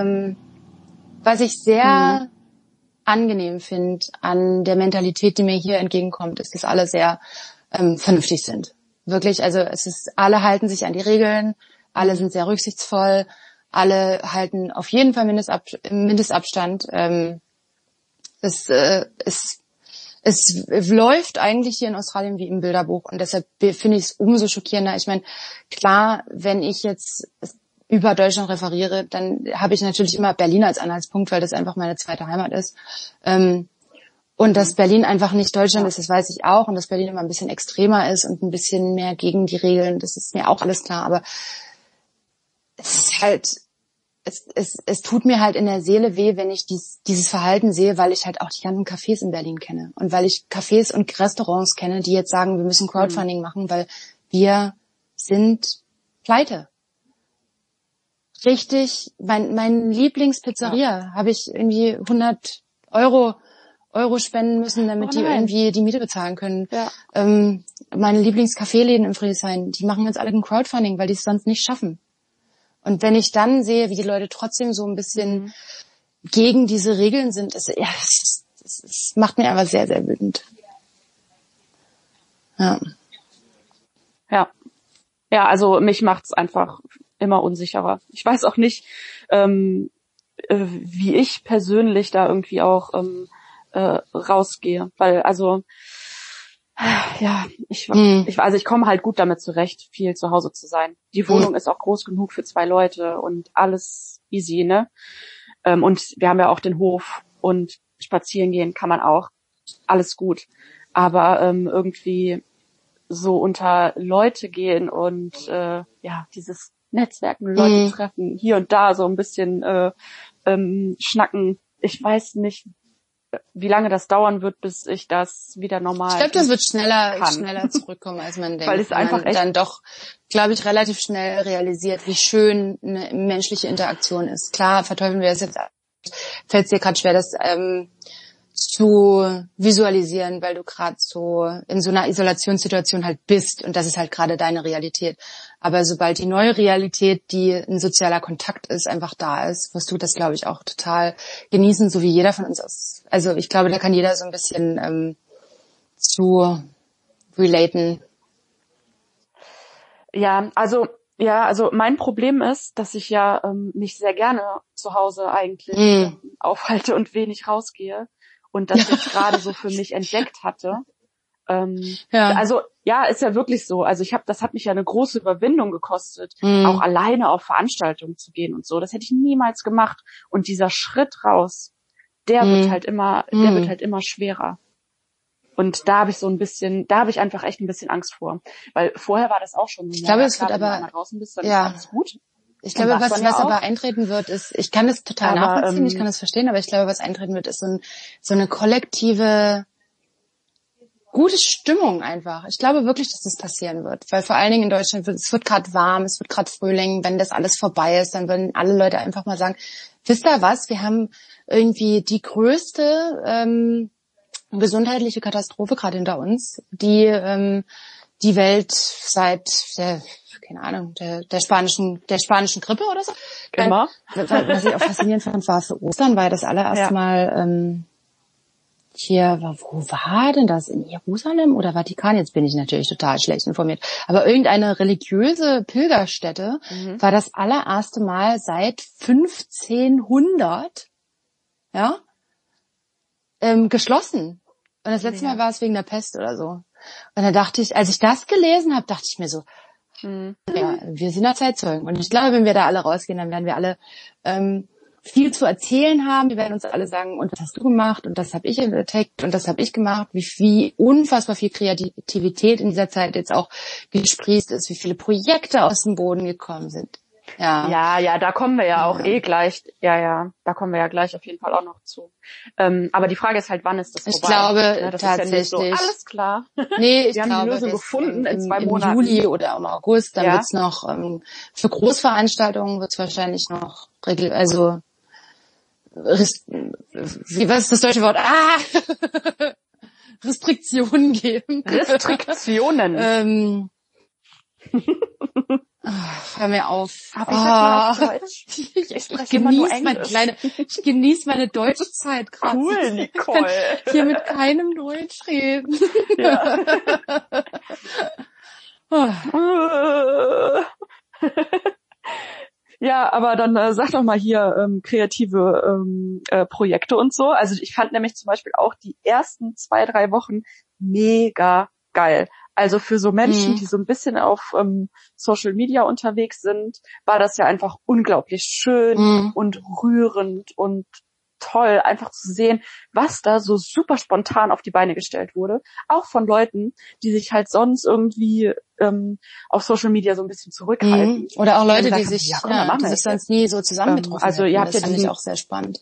was ich sehr angenehm finde an der Mentalität, die mir hier entgegenkommt, ist, dass alle sehr vernünftig sind. Wirklich, also alle halten sich an die Regeln, alle sind sehr rücksichtsvoll, alle halten auf jeden Fall Mindestabstand. Es ist es läuft eigentlich hier in Australien wie im Bilderbuch und deshalb finde ich es umso schockierender. Ich meine, klar, wenn ich jetzt über Deutschland referiere, dann habe ich natürlich immer Berlin als Anhaltspunkt, weil das einfach meine zweite Heimat ist. Und dass Berlin einfach nicht Deutschland ist, das weiß ich auch. Und dass Berlin immer ein bisschen extremer ist und ein bisschen mehr gegen die Regeln, das ist mir auch alles klar. Aber es ist halt, es tut mir halt in der Seele weh, wenn ich dieses Verhalten sehe, weil ich halt auch die ganzen Cafés in Berlin kenne. Und weil ich Cafés und Restaurants kenne, die jetzt sagen, wir müssen Crowdfunding machen, weil wir sind pleite. Richtig, mein Lieblingspizzeria habe ich irgendwie 100 Euro spenden müssen, damit die irgendwie die Miete bezahlen können. Ja. Meine Lieblingskaffeeläden in Friedrichshain, die machen jetzt alle ein Crowdfunding, weil die es sonst nicht schaffen. Und wenn ich dann sehe, wie die Leute trotzdem so ein bisschen gegen diese Regeln sind, das macht mir einfach sehr, sehr wütend. Ja. Ja. Ja, also mich macht's einfach immer unsicherer. Ich weiß auch nicht, wie ich persönlich da irgendwie auch rausgehe, weil also ich komme halt gut damit zurecht, viel zu Hause zu sein. Die Wohnung ist auch groß genug für 2 Leute und alles easy, ne? Und wir haben ja auch den Hof und spazieren gehen kann man auch. Alles gut. Aber irgendwie so unter Leute gehen und dieses Netzwerken, Leute treffen, hier und da so ein bisschen schnacken. Ich weiß nicht, wie lange das dauern wird, bis ich das wieder normal. Ich glaube, das wird schneller zurückkommen, als man denkt. Weil es einfach man dann doch, glaube ich, relativ schnell realisiert, wie schön eine menschliche Interaktion ist. Klar, verteufeln wir das jetzt. Fällt es dir gerade schwer, das zu visualisieren, weil du gerade so in so einer Isolationssituation halt bist und das ist halt gerade deine Realität. Aber sobald die neue Realität, die ein sozialer Kontakt ist, einfach da ist, wirst du das, glaube ich, auch total genießen, so wie jeder von uns ist. Also ich glaube, da kann jeder so ein bisschen zu relaten. Ja, also mein Problem ist, dass ich ja mich sehr gerne zu Hause eigentlich aufhalte und wenig rausgehe. Und das jetzt gerade so für mich entdeckt hatte. Also ja, ist ja wirklich so. Also das hat mich ja eine große Überwindung gekostet, auch alleine auf Veranstaltungen zu gehen und so. Das hätte ich niemals gemacht. Und dieser Schritt raus, der wird halt immer schwerer. Und da habe ich einfach echt ein bisschen Angst vor. Weil vorher war das auch schon. Ich glaube, es wird aber, wenn du draußen bist, dann ist alles gut. Ich glaube, was aber eintreten wird, ist, ich kann das total nachvollziehen, ich kann das verstehen, aber ich glaube, was eintreten wird, ist so eine kollektive, gute Stimmung einfach. Ich glaube wirklich, dass das passieren wird, weil vor allen Dingen in Deutschland es wird gerade warm, es wird gerade Frühling, wenn das alles vorbei ist, dann würden alle Leute einfach mal sagen, wisst ihr was, wir haben irgendwie die größte gesundheitliche Katastrophe gerade hinter uns, die Welt seit keine Ahnung, der spanischen Grippe oder so. Immer. Was ich auch faszinierend fand, war für Ostern, weil das allererste Mal wo war denn das? In Jerusalem oder Vatikan? Jetzt bin ich natürlich total schlecht informiert. Aber irgendeine religiöse Pilgerstätte war das allererste Mal seit 1500 geschlossen. Und das letzte Mal war es wegen der Pest oder so. Und da dachte ich, als ich das gelesen habe, dachte ich mir so, ja, wir sind da Zeitzeugen. Und ich glaube, wenn wir da alle rausgehen, dann werden wir alle viel zu erzählen haben. Wir werden uns alle sagen, und was hast du gemacht? Und das habe ich entdeckt und das habe ich gemacht. Wie unfassbar viel Kreativität in dieser Zeit jetzt auch gesprießt ist, wie viele Projekte aus dem Boden gekommen sind. Ja, da kommen wir ja auch gleich. Ja, da kommen wir ja gleich auf jeden Fall auch noch zu. Aber die Frage ist halt, wann ist das vorbei? Ich glaube das tatsächlich. Ist ja nicht so, alles klar. Nee, wir haben die Lösung gefunden in 2 Monaten. Im Juli oder im August. Dann wird's noch für Großveranstaltungen wird's wahrscheinlich noch was ist das deutsche Wort? Restriktionen geben. Restriktionen. Hör mir auf. Deutsch? Ich genieße meine deutsche Zeit gerade. Cool, Nicole. Ich kann hier mit keinem Deutsch reden. Ja. Ja, aber dann sag doch mal hier kreative Projekte und so. Also ich fand nämlich zum Beispiel auch die ersten 2-3 Wochen mega geil. Also für so Menschen, die so ein bisschen auf Social Media unterwegs sind, war das ja einfach unglaublich schön und rührend und toll, einfach zu sehen, was da so super spontan auf die Beine gestellt wurde. Auch von Leuten, die sich halt sonst irgendwie auf Social Media so ein bisschen zurückhalten. Oder auch Leute, die haben, sich, ja, komm, die sich sonst nie so zusammengetroffen also hätten. ihr habt Das ja fand ich auch sehr spannend.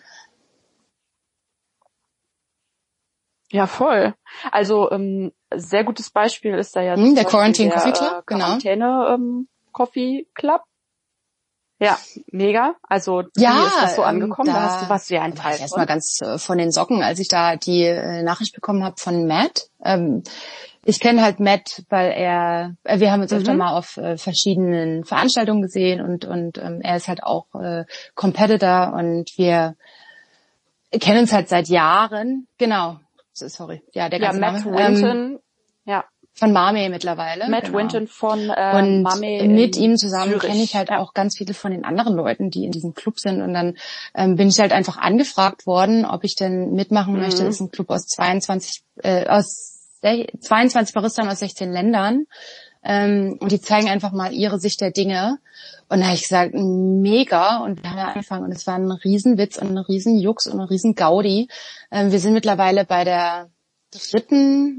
Ja, voll. Also sehr gutes Beispiel ist da ja der Quarantine Coffee Club, genau. Quarantäne Coffee Club. Ja, mega. Also wie ist das so angekommen? Da warst du ja ein Teil von. Erstmal ganz von den Socken, als ich da die Nachricht bekommen habe von Matt. Ich kenne halt Matt, weil wir haben uns öfter mal auf verschiedenen Veranstaltungen gesehen und er ist halt auch Competitor und wir kennen uns halt seit Jahren. Genau. Sorry. Ja, der ganze Matt Name. Winton, von Mame mittlerweile. Matt Winton von und Mame mit ihm zusammen kenne ich halt auch ganz viele von den anderen Leuten, die in diesem Club sind. Und dann bin ich halt einfach angefragt worden, ob ich denn mitmachen möchte. Das ist ein Club aus 22 Baristern aus 16 Ländern. Und die zeigen einfach mal ihre Sicht der Dinge. Und da habe ich gesagt, mega. Und wir haben ja angefangen. Und es war ein Riesenwitz und ein Riesenjux und ein Riesengaudi. Wir sind mittlerweile bei der dritten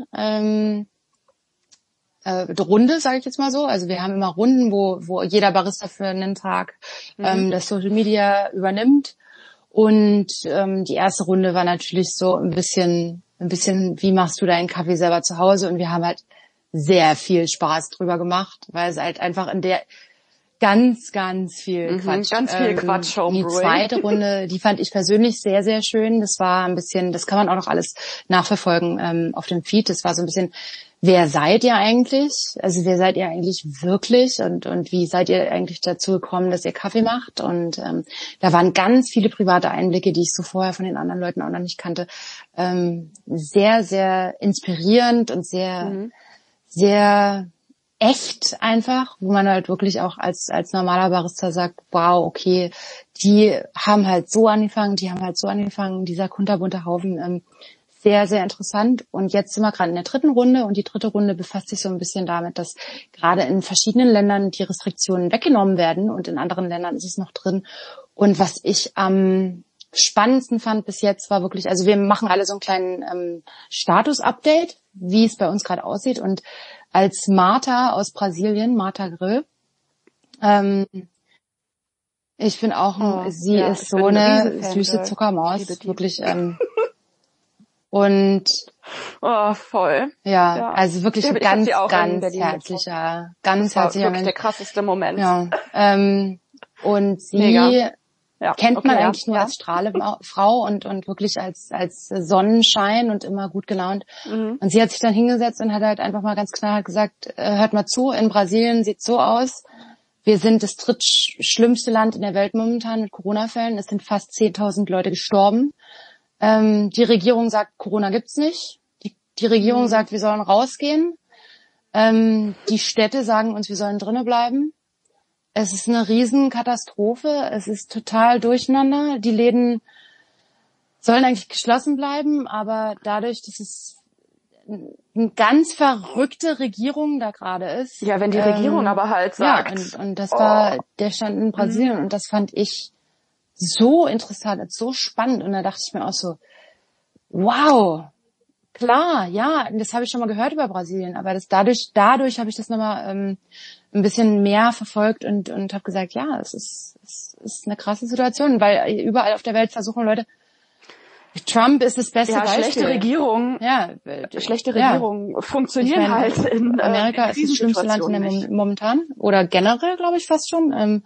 Runde, sage ich jetzt mal so. Also wir haben immer Runden, wo jeder Barista für einen Tag das Social Media übernimmt. Und die erste Runde war natürlich so ein bisschen, wie machst du deinen Kaffee selber zu Hause? Und wir haben halt sehr viel Spaß drüber gemacht, weil es halt einfach in der ganz viel Quatsch. Ganz viel Quatsch. Die zweite Runde, die fand ich persönlich sehr, sehr schön. Das war ein bisschen, das kann man auch noch alles nachverfolgen auf dem Feed. Das war so ein bisschen, wer seid ihr eigentlich? Also wer seid ihr eigentlich wirklich? Und wie seid ihr eigentlich dazu gekommen, dass ihr Kaffee macht? Und da waren ganz viele private Einblicke, die ich so vorher von den anderen Leuten auch noch nicht kannte. Sehr, sehr inspirierend und sehr, sehr echt einfach, wo man halt wirklich auch als normaler Barista sagt, wow, okay, die haben halt so angefangen, dieser kunterbunte Haufen, sehr, sehr interessant. Und jetzt sind wir gerade in der dritten Runde und die dritte Runde befasst sich so ein bisschen damit, dass gerade in verschiedenen Ländern die Restriktionen weggenommen werden und in anderen Ländern ist es noch drin. Und was ich am spannendsten fand bis jetzt war wirklich, also wir machen alle so einen kleinen Status-Update, wie es bei uns gerade aussieht. Und als Marta aus Brasilien, Marta Grill, ich bin auch, sie ist so eine süße Zuckermaus, wirklich. Und voll. Ja, also wirklich ein ganz herzlicher Mensch. Der krasseste Moment. Ja. Und sie kennt man eigentlich nur als Strahlefrau und wirklich als Sonnenschein und immer gut gelaunt. Und sie hat sich dann hingesetzt und hat halt einfach mal ganz knallhart gesagt, hört mal zu, in Brasilien sieht's so aus. Wir sind das drittschlimmste Land in der Welt momentan mit Corona-Fällen. Es sind fast 10.000 Leute gestorben. Die Regierung sagt, Corona gibt's nicht. Die Regierung sagt, wir sollen rausgehen. Die Städte sagen uns, wir sollen drinnen bleiben. Es ist eine Riesenkatastrophe. Es ist total durcheinander. Die Läden sollen eigentlich geschlossen bleiben, aber dadurch, dass es eine ganz verrückte Regierung da gerade ist. Ja, wenn die Regierung aber halt sagt. Ja, und das war der Stand in Brasilien und das fand ich so interessant, so spannend. Und da dachte ich mir auch so, wow, klar, ja, das habe ich schon mal gehört über Brasilien, aber dadurch habe ich das nochmal ein bisschen mehr verfolgt und habe gesagt, ja, es ist eine krasse Situation, weil überall auf der Welt versuchen Leute, Trump ist das beste Beispiel. Schlechte Regierungen funktionieren halt in Amerika ist das schlimmste Land momentan oder generell, glaube ich, fast schon.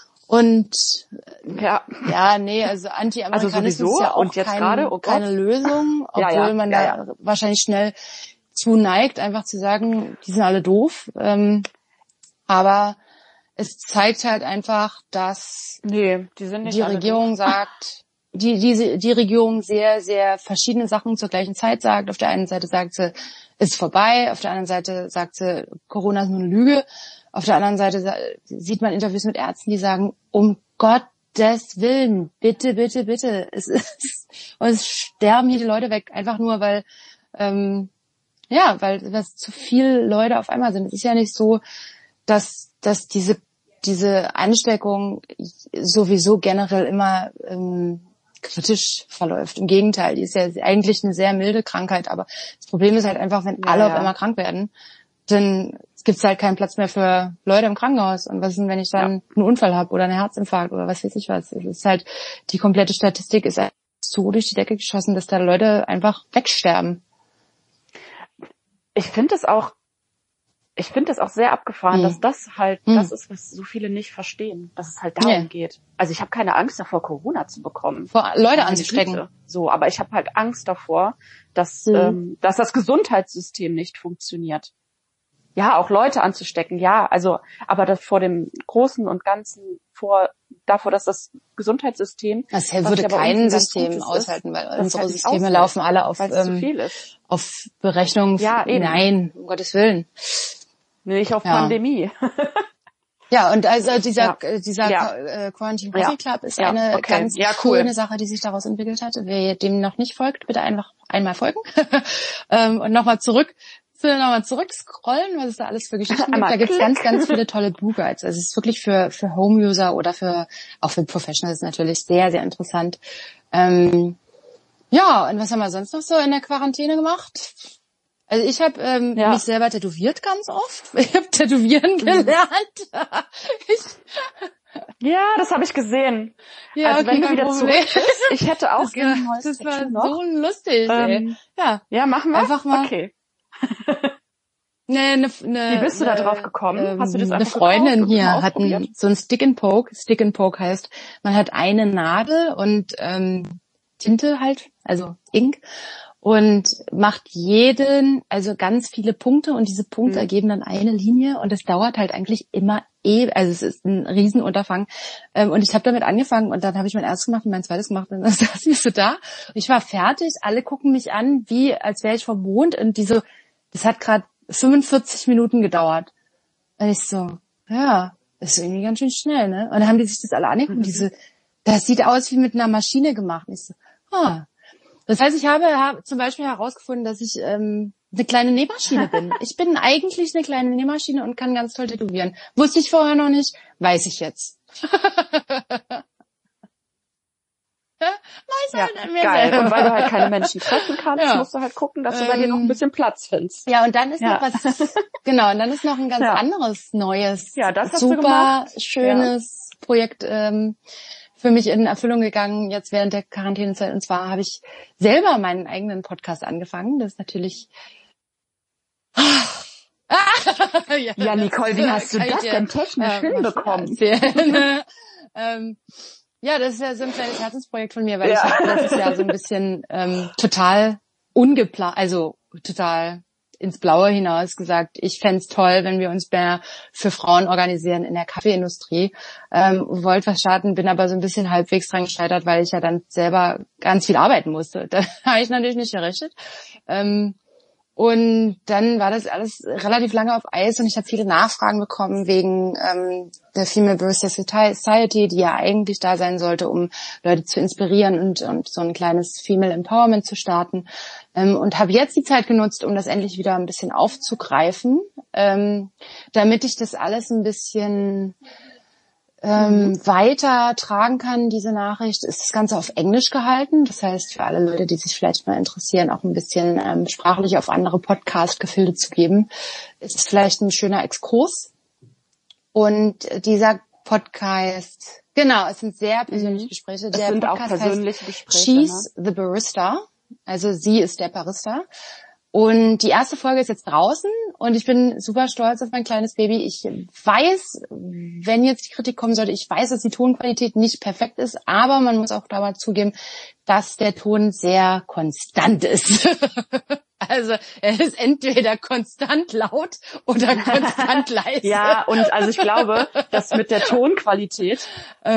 Also Anti-Amerikanismus ist ja auch keine Lösung, obwohl man da wahrscheinlich schnell zu neigt, einfach zu sagen, die sind alle doof. Aber es zeigt halt einfach, dass die Regierung sagt, die Regierung sehr, sehr verschiedene Sachen zur gleichen Zeit sagt. Auf der einen Seite sagt sie, ist vorbei. Auf der anderen Seite sagt sie, Corona ist nur eine Lüge. Auf der anderen Seite sieht man Interviews mit Ärzten, die sagen, um Gottes Willen, bitte, bitte, bitte. Und es sterben hier die Leute weg, einfach nur, weil weil zu viele Leute auf einmal sind. Es ist ja nicht so, dass diese Ansteckung sowieso generell immer kritisch verläuft. Im Gegenteil, die ist ja eigentlich eine sehr milde Krankheit, aber das Problem ist halt einfach, wenn alle auf einmal krank werden, dann gibt's halt keinen Platz mehr für Leute im Krankenhaus. Und was ist denn, wenn ich dann einen Unfall habe oder einen Herzinfarkt oder was weiß ich was? Es ist halt, die komplette Statistik ist so durch die Decke geschossen, dass da Leute einfach wegsterben. Ich finde es auch sehr abgefahren, dass das halt das ist, was so viele nicht verstehen, dass es halt darum geht. Also ich habe keine Angst davor, Corona zu bekommen. Vor Leute anzustecken. So, aber ich habe halt Angst davor, dass das Gesundheitssystem nicht funktioniert. Ja, auch Leute anzustecken, ja, also, aber das vor dem Großen und Ganzen, davor, dass das Gesundheitssystem... Das würde kein System aushalten, weil unsere Systeme laufen alle auf Berechnung. Ja, eben. Nein, um Gottes Willen. Nicht auf Pandemie. Ja, und also dieser Quarantine Coffee Club ist eine ganz coole Sache, die sich daraus entwickelt hat. Wer dem noch nicht folgt, bitte einfach einmal folgen. Und nochmal zurückscrollen, was es da alles für Geschichten gibt. Da gibt's ganz, ganz viele tolle Blue Guides. Also es ist wirklich für Home-User oder auch für Professionals natürlich sehr, sehr interessant. Und was haben wir sonst noch so in der Quarantäne gemacht? Also ich habe mich selber tätowiert ganz oft. Ich habe Tätowieren gelernt. Ja, das habe ich gesehen. Ja, also wenn du wieder zurück bist, ich hätte auch gerne ein neues Tattoo noch. Das war so lustig. Ey. Ja, machen wir. Einfach mal. Okay. Wie bist du da drauf gekommen? Hast du das eine Freundin hier hatten so ein Stick and Poke. Stick and Poke heißt, man hat eine Nadel und Tinte halt, also Ink, und macht also ganz viele Punkte und diese Punkte ergeben dann eine Linie und das dauert halt eigentlich immer also es ist ein Riesenunterfangen. Und ich habe damit angefangen und dann habe ich mein erstes gemacht und mein zweites gemacht und dann saß ich so da und ich war fertig, alle gucken mich an, wie als wäre ich vom Mond und das hat gerade 45 Minuten gedauert. Und ich so, ja, das ist irgendwie ganz schön schnell, ne? Und dann haben die sich das alle angeguckt und das sieht aus wie mit einer Maschine gemacht. Und ich so, Das heißt, ich habe zum Beispiel herausgefunden, dass ich eine kleine Nähmaschine bin. Ich bin eigentlich eine kleine Nähmaschine und kann ganz toll tätowieren. Wusste ich vorher noch nicht, weiß ich jetzt. Geil. Und weil du halt keine Menschen treffen kannst, musst du halt gucken, dass du bei dir noch ein bisschen Platz findest. Ja, und dann ist noch was, genau, und dann ist noch ein ganz anderes, neues, das super schönes Projekt für mich in Erfüllung gegangen, jetzt während der Quarantänezeit. Und zwar habe ich selber meinen eigenen Podcast angefangen. Das ist natürlich... Ja, Nicole, wie hast du das denn technisch hinbekommen? Ja, das ist ja so ein kleines Herzensprojekt von mir, weil ich habe letztes Jahr so ein bisschen total ungeplant, also total ins Blaue hinaus gesagt, ich fänd's toll, wenn wir uns mehr für Frauen organisieren in der Kaffeeindustrie. Wollte was starten, bin aber so ein bisschen halbwegs dran gescheitert, weil ich ja dann selber ganz viel arbeiten musste. Da habe ich natürlich nicht gerichtet. Und dann war das alles relativ lange auf Eis und ich habe viele Nachfragen bekommen wegen der Female Barista Society, die ja eigentlich da sein sollte, um Leute zu inspirieren und so ein kleines Female Empowerment zu starten. Und habe jetzt die Zeit genutzt, um das endlich wieder ein bisschen aufzugreifen, damit ich das alles ein bisschen weiter tragen kann, diese Nachricht, ist das Ganze auf Englisch gehalten. Das heißt, für alle Leute, die sich vielleicht mal interessieren, auch ein bisschen sprachlich auf andere Podcast-Gefilde zu geben, ist es vielleicht ein schöner Exkurs. Und dieser Podcast, genau, es sind sehr persönliche Gespräche. Der sind Podcast auch persönliche Gespräche. She's the Barista, also sie ist der Barista. Und die erste Folge ist jetzt draußen und ich bin super stolz auf mein kleines Baby. Ich weiß, wenn jetzt die Kritik kommen sollte, ich weiß, dass die Tonqualität nicht perfekt ist, aber man muss auch dabei zugeben, dass der Ton sehr konstant ist. Also er ist entweder konstant laut oder konstant leise. Ja, und also ich glaube, dass mit der Tonqualität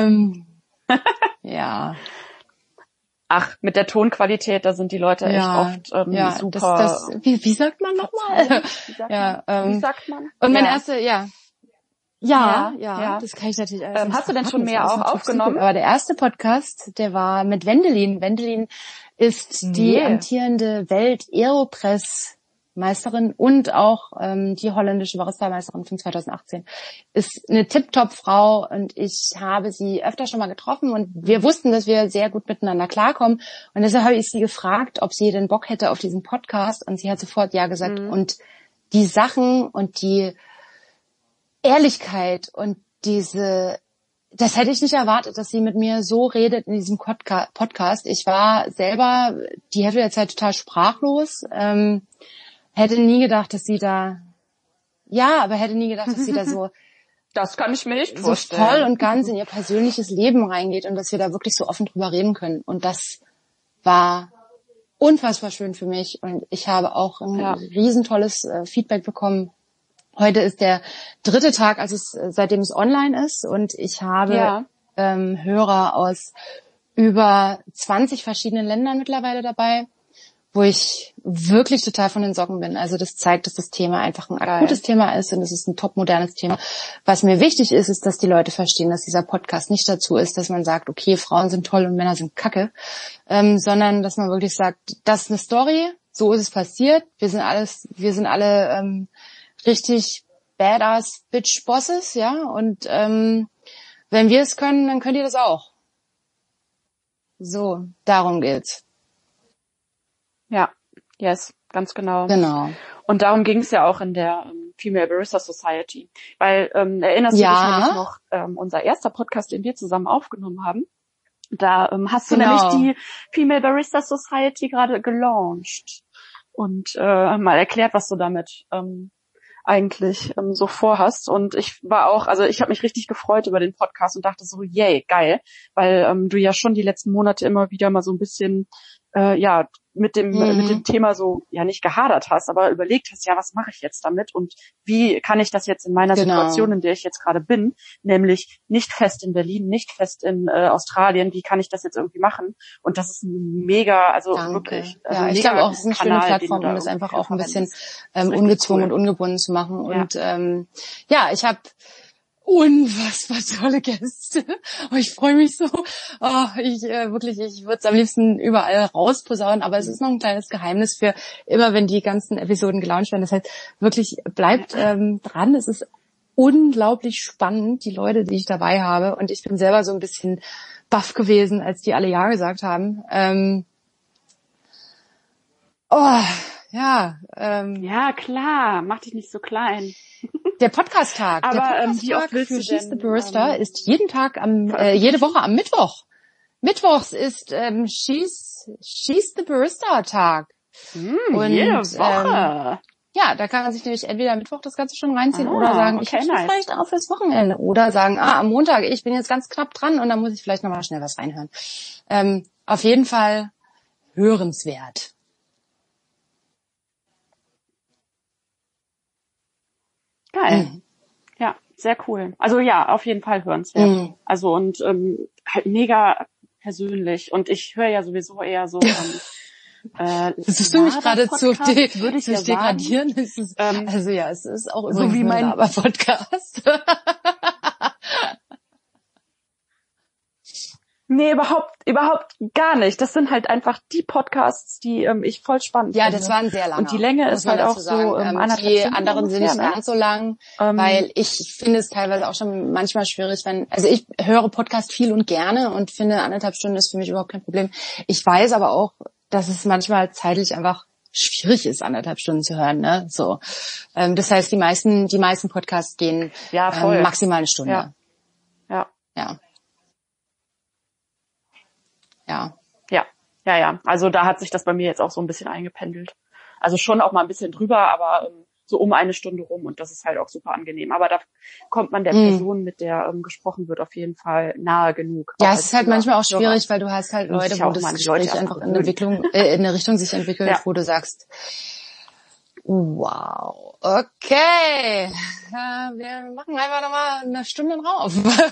ja. Ach, mit der Tonqualität, da sind die Leute echt oft super. Wie sagt man nochmal? Wie sagt man? Und mein erster, Ja, das kann ich natürlich alles. Hast du denn schon mehr auch aufgenommen? Super. Aber der erste Podcast, der war mit Wendelin. Wendelin ist die amtierende Welt-Aeropress-Meisterin und auch die holländische Barista-Meisterin von 2018. Ist eine Tip-Top-Frau und ich habe sie öfter schon mal getroffen und wir wussten, dass wir sehr gut miteinander klarkommen. Und deshalb habe ich sie gefragt, ob sie den Bock hätte auf diesen Podcast und sie hat sofort ja gesagt. Und die Sachen und die Ehrlichkeit und das hätte ich nicht erwartet, dass sie mit mir so redet in diesem Podcast. Ich war selber die Hälfte der Zeit total sprachlos. Hätte nie gedacht, dass sie da so das kann ich mir nicht so vorstellen. voll und ganz in ihr persönliches Leben reingeht und dass wir da wirklich so offen drüber reden können. Und das war unfassbar schön für mich und ich habe auch ein riesentolles Feedback bekommen. Heute ist der 3. Tag, seitdem es online ist und ich habe Hörer aus über 20 verschiedenen Ländern mittlerweile dabei, wo ich wirklich total von den Socken bin. Also das zeigt, dass das Thema einfach ein akutes Thema ist und es ist ein top modernes Thema. Was mir wichtig ist, ist, dass die Leute verstehen, dass dieser Podcast nicht dazu ist, dass man sagt, okay, Frauen sind toll und Männer sind kacke, sondern dass man wirklich sagt, das ist eine Story, so ist es passiert, wir sind alle richtig badass Bitch Bosses, ja, und wenn wir es können, dann könnt ihr das auch. So, darum geht's. Ja, yes, ganz genau. Genau. Und darum ging es ja auch in der Female Barista Society, weil erinnerst du dich nämlich noch, unser erster Podcast, den wir zusammen aufgenommen haben, da hast du nämlich die Female Barista Society gerade gelauncht und mal erklärt, was du damit eigentlich so vorhast. Und ich habe mich richtig gefreut über den Podcast und dachte so, yay, geil, weil du ja schon die letzten Monate immer wieder mal so ein bisschen mit dem Thema so nicht gehadert hast, aber überlegt hast, was mache ich jetzt damit und wie kann ich das jetzt in meiner Situation, in der ich jetzt gerade bin, nämlich nicht fest in Berlin, nicht fest in Australien, wie kann ich das jetzt irgendwie machen? Und das ist ein mega, wirklich. Also ich glaube auch, es ist eine schöne Plattform, um das einfach auch ein bisschen ungezwungen und ungebunden zu machen. Und ich habe unfassbar tolle Gäste. Oh, ich freue mich so. Ich würde es am liebsten überall rausposaunen, aber es ist noch ein kleines Geheimnis für immer, wenn die ganzen Episoden gelauncht werden. Das heißt, wirklich bleibt dran. Es ist unglaublich spannend, die Leute, die ich dabei habe. Und ich bin selber so ein bisschen baff gewesen, als die alle ja gesagt haben. Ja, klar, mach dich nicht so klein. Der Podcast-Tag. Aber der Podcast-Tag für She's the Barista ist jede Woche am Mittwoch. Mittwochs ist She's the Barista-Tag. Und jede Woche. Da kann man sich nämlich entweder am Mittwoch das Ganze schon reinziehen oder sagen, ich habe vielleicht auch fürs Wochenende. Oder sagen, am Montag, ich bin jetzt ganz knapp dran und dann muss ich vielleicht nochmal schnell was reinhören. Auf jeden Fall hörenswert. Geil. Ja, sehr cool. Also auf jeden Fall hörenswert. Also und halt mega persönlich. Und ich höre ja sowieso eher so versuchst du mich gerade zu degradieren? Es ist auch so wie mein Podcast. Nee, überhaupt gar nicht. Das sind halt einfach die Podcasts, die ich voll spannend finde. Ja, das waren sehr lange. Und die Länge ist halt auch so die anderen sind nicht ganz so lang, weil ich finde es teilweise auch schon manchmal schwierig, ich höre Podcast viel und gerne und finde 1,5 Stunden ist für mich überhaupt kein Problem. Ich weiß aber auch, dass es manchmal zeitlich einfach schwierig ist, 1,5 Stunden zu hören, ne? So. Das heißt, die meisten Podcasts gehen maximal eine Stunde. Ja. Also da hat sich das bei mir jetzt auch so ein bisschen eingependelt. Also schon auch mal ein bisschen drüber, aber so um 1 Stunde rum und das ist halt auch super angenehm. Aber da kommt man der Person, mit der gesprochen wird, auf jeden Fall nahe genug. Ja, es ist halt manchmal auch schwierig, weil du hast halt Leute, wo das Gespräch einfach in eine Richtung sich entwickelt, wo du sagst, wow, okay, wir machen einfach nochmal 1 Stunde drauf.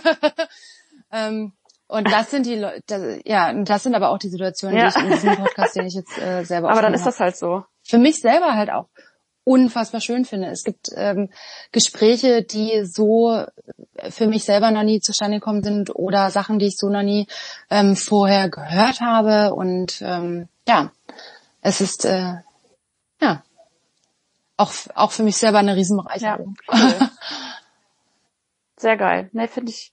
Und das sind die Leute, das sind aber auch die Situationen, die ich in diesem Podcast, den ich jetzt selber aber dann ist das halt so. Für mich selber halt auch unfassbar schön finde. Es gibt Gespräche, die so für mich selber noch nie zustande gekommen sind oder Sachen, die ich so noch nie vorher gehört habe. Und es ist auch für mich selber eine Riesenbereicherung. Ja, cool. Sehr geil. Ne, finde ich.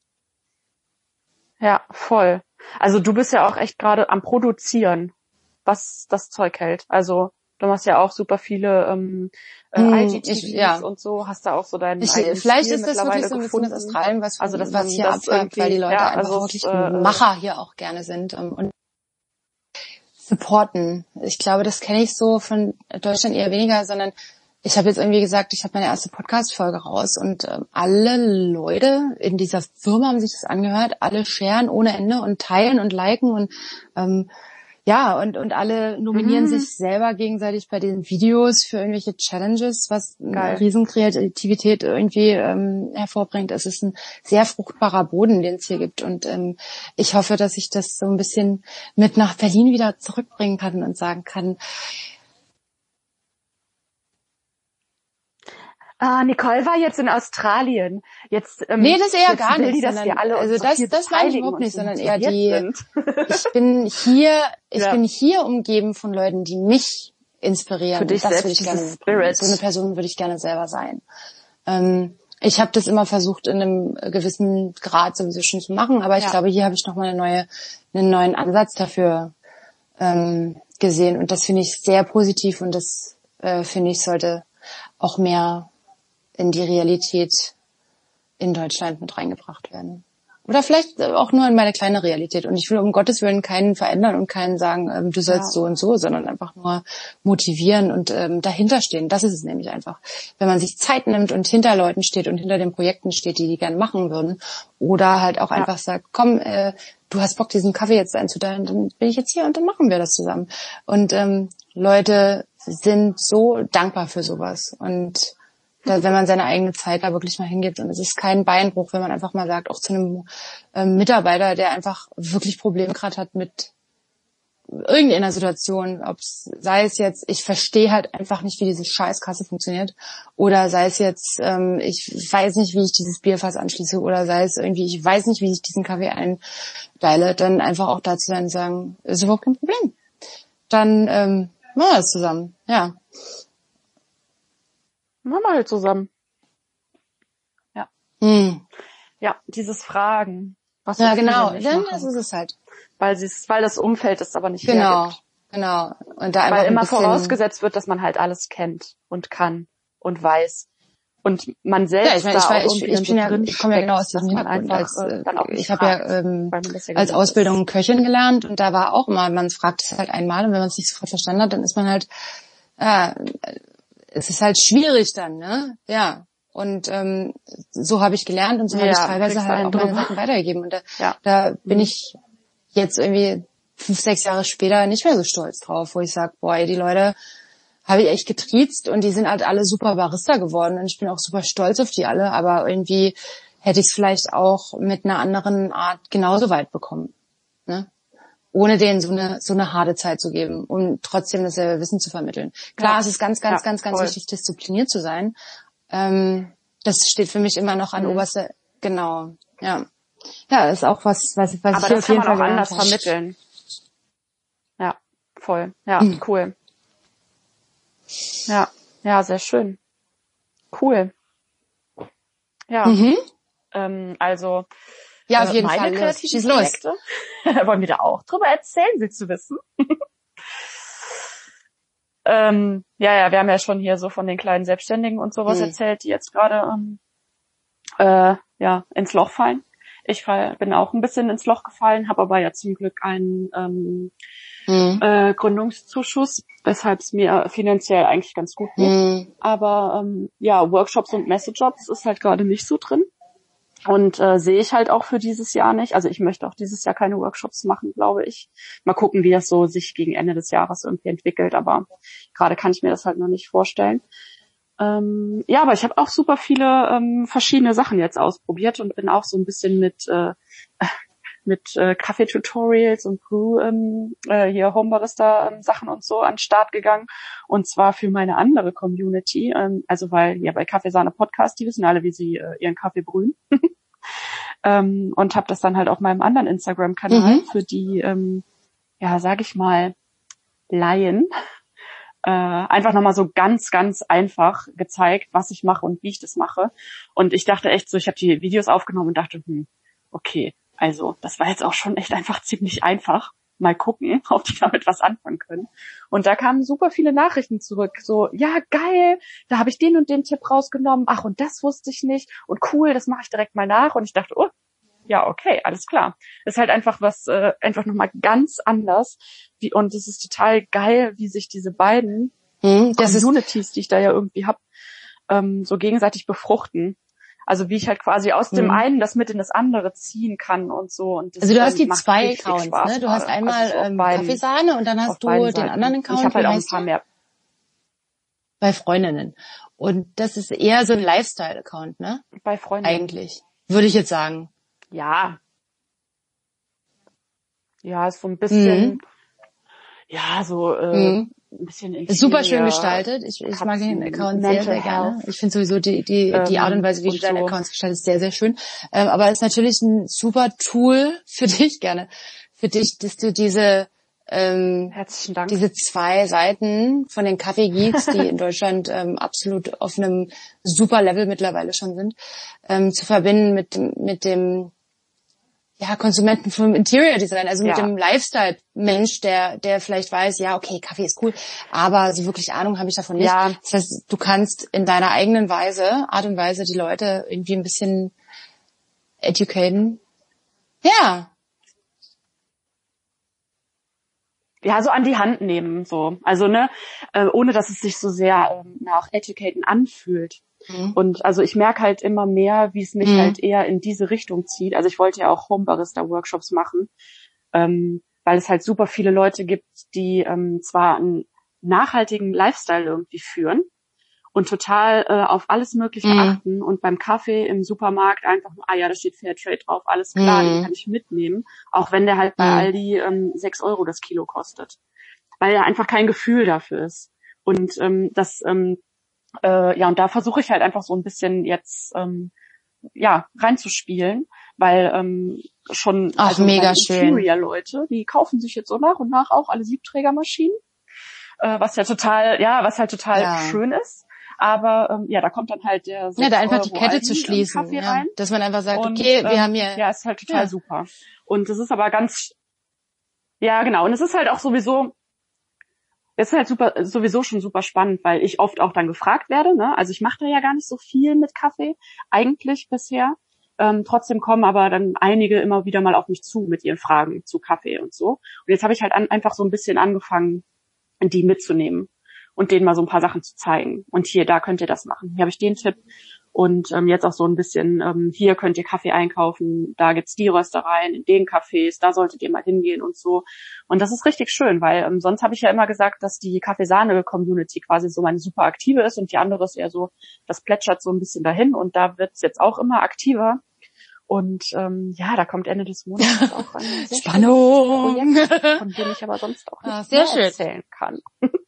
Ja, voll. Also du bist ja auch echt gerade am Produzieren, was das Zeug hält. Also du machst ja auch super viele IGTVs und so, hast da auch so deinen eigenen vielleicht Stil ist das wirklich so ein bisschen das Australien, was hier abfärbt, weil die Leute einfach wirklich Macher hier auch gerne sind und supporten. Ich glaube, das kenne ich so von Deutschland eher weniger, sondern ich habe jetzt irgendwie gesagt, ich habe meine erste Podcast-Folge raus und alle Leute in dieser Firma haben sich das angehört, alle sharen ohne Ende und teilen und liken und und alle nominieren sich selber gegenseitig bei den Videos für irgendwelche Challenges, was eine riesen Kreativität irgendwie hervorbringt. Es ist ein sehr fruchtbarer Boden, den es hier gibt und ich hoffe, dass ich das so ein bisschen mit nach Berlin wieder zurückbringen kann und sagen kann, Nicole war jetzt in Australien. Jetzt nee, das eher gar nicht. Dass wir alle also das meine ich überhaupt nicht, sondern eher ich bin hier umgeben von Leuten, die mich inspirieren. Für dich das selbst, würde ich gerne Spirit. so eine Person würde ich gerne selber sein. Ich habe das immer versucht, in einem gewissen Grad sowieso schon zu machen, aber ich glaube, hier habe ich nochmal einen neuen Ansatz dafür gesehen und das finde ich sehr positiv und das finde ich sollte auch mehr in die Realität in Deutschland mit reingebracht werden. Oder vielleicht auch nur in meine kleine Realität. Und ich will um Gottes Willen keinen verändern und keinen sagen, du sollst so und so, sondern einfach nur motivieren und dahinter stehen. Das ist es nämlich einfach. Wenn man sich Zeit nimmt und hinter Leuten steht und hinter den Projekten steht, die gerne machen würden. Oder halt auch einfach sagt, komm, du hast Bock, diesen Kaffee jetzt einzuteilen, dann bin ich jetzt hier und dann machen wir das zusammen. Und Leute sind so dankbar für sowas. Und wenn man seine eigene Zeit da wirklich mal hingibt. Und es ist kein Beinbruch, wenn man einfach mal sagt, auch zu einem Mitarbeiter, der einfach wirklich Probleme gerade hat mit irgendeiner Situation, sei es jetzt, ich verstehe halt einfach nicht, wie diese Scheißkasse funktioniert, oder sei es jetzt, ich weiß nicht, wie ich dieses Bierfass anschließe, oder sei es irgendwie, ich weiß nicht, wie ich diesen Kaffee einteile, dann einfach auch dazu sein und sagen, ist überhaupt kein Problem. Dann machen wir das zusammen, ja. Machen wir halt zusammen. Ja. Ja, dieses Fragen. Was genau. Dann ist es halt. Weil das Umfeld es aber nicht hergibt. Genau. Und da einfach weil immer vorausgesetzt wird, dass man halt alles kennt und kann und weiß. Und man selbst ich komme ja genau aus diesem Hintergrund. Ich habe ja als Ausbildung Köchin gelernt und da war auch immer, man fragt es halt einmal und wenn man es nicht sofort verstanden hat, dann ist man halt, es ist halt schwierig dann, ne? Ja. Und so habe ich gelernt und so habe ich teilweise halt auch meine Sachen weitergegeben. Und da bin ich jetzt irgendwie 5-6 Jahre später nicht mehr so stolz drauf, wo ich sage, boah, die Leute habe ich echt getriezt und die sind halt alle super Barista geworden und ich bin auch super stolz auf die alle, aber irgendwie hätte ich es vielleicht auch mit einer anderen Art genauso weit bekommen, ne? Ohne denen so eine harte Zeit zu geben, um trotzdem dasselbe Wissen zu vermitteln. Klar, es ist ganz wichtig, diszipliniert zu sein. Das steht für mich immer noch an oberster, genau, ja. Ja, ist auch was aber ich das auf jeden kann man Fall auch anders vermitteln. Ja, voll. Ja, cool. Ja, sehr schön. Cool. Ja. Also ja, auf jeden meine Fall. Kreativen Projekte. Wollen wir da auch drüber erzählen? Willst du wissen? Wir haben ja schon hier so von den kleinen Selbstständigen und sowas erzählt, die jetzt gerade ins Loch fallen. Ich bin auch ein bisschen ins Loch gefallen, habe aber ja zum Glück einen Gründungszuschuss, weshalb es mir finanziell eigentlich ganz gut geht. Aber Workshops und Messejobs ist halt gerade nicht so drin. Und sehe ich halt auch für dieses Jahr nicht. Also ich möchte auch dieses Jahr keine Workshops machen, glaube ich. Mal gucken, wie das so sich gegen Ende des Jahres irgendwie entwickelt. Aber gerade kann ich mir das halt noch nicht vorstellen. Aber ich habe auch super viele verschiedene Sachen jetzt ausprobiert und bin auch so ein bisschen mit mit Kaffee-Tutorials und Brew, hier Homebarista-Sachen und so an den Start gegangen. Und zwar für meine andere Community. Also weil ja bei Kaffeesahne Podcast, die wissen alle, wie sie ihren Kaffee brühen. Und habe das dann halt auf meinem anderen Instagram-Kanal für die, ja, sag ich mal, Laien, einfach nochmal so ganz, ganz einfach gezeigt, was ich mache und wie ich das mache. Und ich dachte echt so, ich habe die Videos aufgenommen und dachte, okay, also das war jetzt auch schon echt einfach ziemlich einfach. Mal gucken, ob die damit was anfangen können. Und da kamen super viele Nachrichten zurück. So, ja, geil, da habe ich den und den Tipp rausgenommen. Ach, und das wusste ich nicht. Und cool, das mache ich direkt mal nach. Und ich dachte, oh, ja, okay, alles klar. Ist halt einfach was, einfach nochmal ganz anders. Und es ist total geil, wie sich diese beiden Communities, die ich da ja irgendwie hab, so gegenseitig befruchten. Also wie ich halt quasi aus dem einen das mit in das andere ziehen kann und so. Und das, also du hast die zwei Accounts, ne? Du hast einmal also Kaffeesahne und dann hast du den anderen Account. Ich habe halt auch ein paar mehr. Bei Freundinnen. Und das ist eher so ein Lifestyle-Account, ne? Bei Freundinnen. Eigentlich. Würde ich jetzt sagen. Ja. Ja, ist so ein bisschen, ja, so ein bisschen ist super schön gestaltet. Ich mag den Account sehr, sehr gerne. Ich finde sowieso die Art und Weise, wie du deine Accounts gestaltest, sehr, sehr schön. Aber es ist natürlich ein super Tool für dich gerne. Für dich, dass du diese herzlichen Dank. Diese zwei Seiten von den Kaffee-Geeks, die in Deutschland absolut auf einem super Level mittlerweile schon sind, zu verbinden mit dem Konsumenten vom Interior Design, also mit dem Lifestyle-Mensch, der vielleicht weiß, ja, okay, Kaffee ist cool, aber so wirklich Ahnung habe ich davon nicht. Ja. Das heißt, du kannst in deiner eigenen Art und Weise die Leute irgendwie ein bisschen educaten. Ja. Ja, so an die Hand nehmen, so. Also, ne, ohne dass es sich so sehr nach educaten anfühlt. Und also ich merke halt immer mehr, wie es mich halt eher in diese Richtung zieht. Also ich wollte ja auch Homebarista-Workshops machen, weil es halt super viele Leute gibt, die zwar einen nachhaltigen Lifestyle irgendwie führen und total auf alles Mögliche achten und beim Kaffee im Supermarkt einfach, da steht Fairtrade drauf, alles klar, den kann ich mitnehmen, auch wenn der halt bei Aldi 6 Euro das Kilo kostet, weil er einfach kein Gefühl dafür ist. Und und da versuche ich halt einfach so ein bisschen jetzt reinzuspielen, weil schon also mega schön. Interior-Leute, die kaufen sich jetzt so nach und nach auch alle Siebträgermaschinen, was halt total schön ist. Aber da kommt dann halt der 6 da einfach Euro die Kette zu schließen, Kaffee rein. Dass man einfach sagt, okay, wir haben hier... Ja, ist halt total super. Und es ist aber und es ist halt auch sowieso... Es ist halt sowieso schon super spannend, weil ich oft auch dann gefragt werde, ne? Also ich mache da ja gar nicht so viel mit Kaffee, eigentlich bisher. Trotzdem kommen aber dann einige immer wieder mal auf mich zu mit ihren Fragen zu Kaffee und so. Und jetzt habe ich halt einfach so ein bisschen angefangen, die mitzunehmen und denen mal so ein paar Sachen zu zeigen. Und hier, da könnt ihr das machen. Hier habe ich den Tipp. Und jetzt auch so ein bisschen, hier könnt ihr Kaffee einkaufen, da gibt's die Röstereien, in den Cafés, da solltet ihr mal hingehen und so. Und das ist richtig schön, weil sonst habe ich ja immer gesagt, dass die Kaffeesahne-Community quasi so meine super aktive ist und die andere ist eher so, das plätschert so ein bisschen dahin und da wird's jetzt auch immer aktiver. Und da kommt Ende des Monats auch ein sehr Spannung, Projekt, von dem ich aber sonst auch nicht mehr erzählen kann.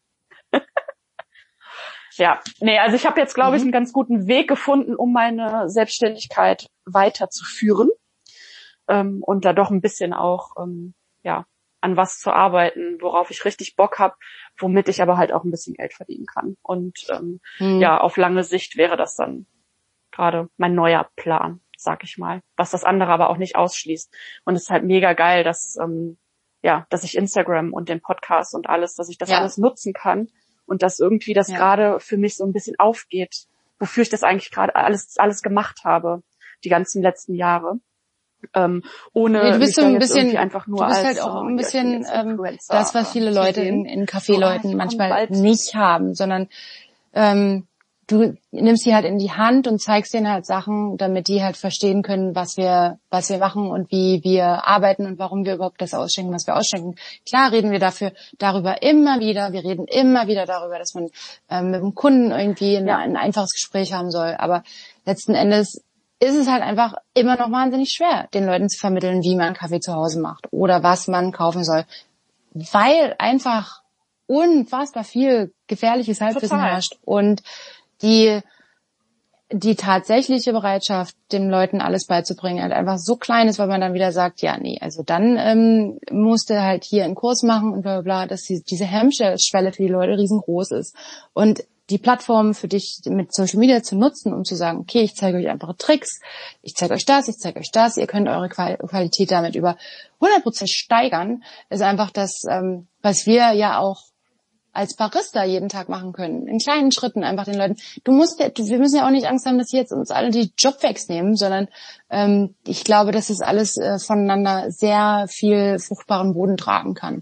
Ja, also ich habe jetzt, glaube ich, einen ganz guten Weg gefunden, um meine Selbstständigkeit weiterzuführen und da doch ein bisschen auch an was zu arbeiten, worauf ich richtig Bock habe, womit ich aber halt auch ein bisschen Geld verdienen kann. Und auf lange Sicht wäre das dann gerade mein neuer Plan, sag ich mal, was das andere aber auch nicht ausschließt. Und es ist halt mega geil, dass ich Instagram und den Podcast und alles, dass ich das alles nutzen kann. Und dass irgendwie das gerade für mich so ein bisschen aufgeht, wofür ich das eigentlich gerade alles gemacht habe, die ganzen letzten Jahre. Ohne du bist so ein bisschen, einfach nur du bist als, halt auch ein bisschen das, was viele Leute in Kaffeeleuten manchmal nicht haben, sondern du nimmst sie halt in die Hand und zeigst denen halt Sachen, damit die halt verstehen können, was wir machen und wie wir arbeiten und warum wir überhaupt das ausschenken, was wir ausschenken. Klar reden wir darüber immer wieder. Wir reden immer wieder darüber, dass man mit dem Kunden irgendwie ein einfaches Gespräch haben soll. Aber letzten Endes ist es halt einfach immer noch wahnsinnig schwer, den Leuten zu vermitteln, wie man Kaffee zu Hause macht oder was man kaufen soll. Weil einfach unfassbar viel gefährliches Halbwissen herrscht und die tatsächliche Bereitschaft, den Leuten alles beizubringen, halt einfach so klein ist, weil man dann wieder sagt, ja, nee, also dann musste halt hier einen Kurs machen und bla bla bla, dass diese Hemmschwelle für die Leute riesengroß ist. Und die Plattform für dich mit Social Media zu nutzen, um zu sagen, okay, ich zeige euch einfache Tricks, ich zeige euch das, ihr könnt eure Qualität damit über 100% steigern, ist einfach das, was wir ja auch als Barista jeden Tag machen können. In kleinen Schritten einfach den Leuten. Wir müssen ja auch nicht Angst haben, dass sie jetzt uns alle die Job wegnehmen, sondern ich glaube, dass es alles voneinander sehr viel fruchtbaren Boden tragen kann.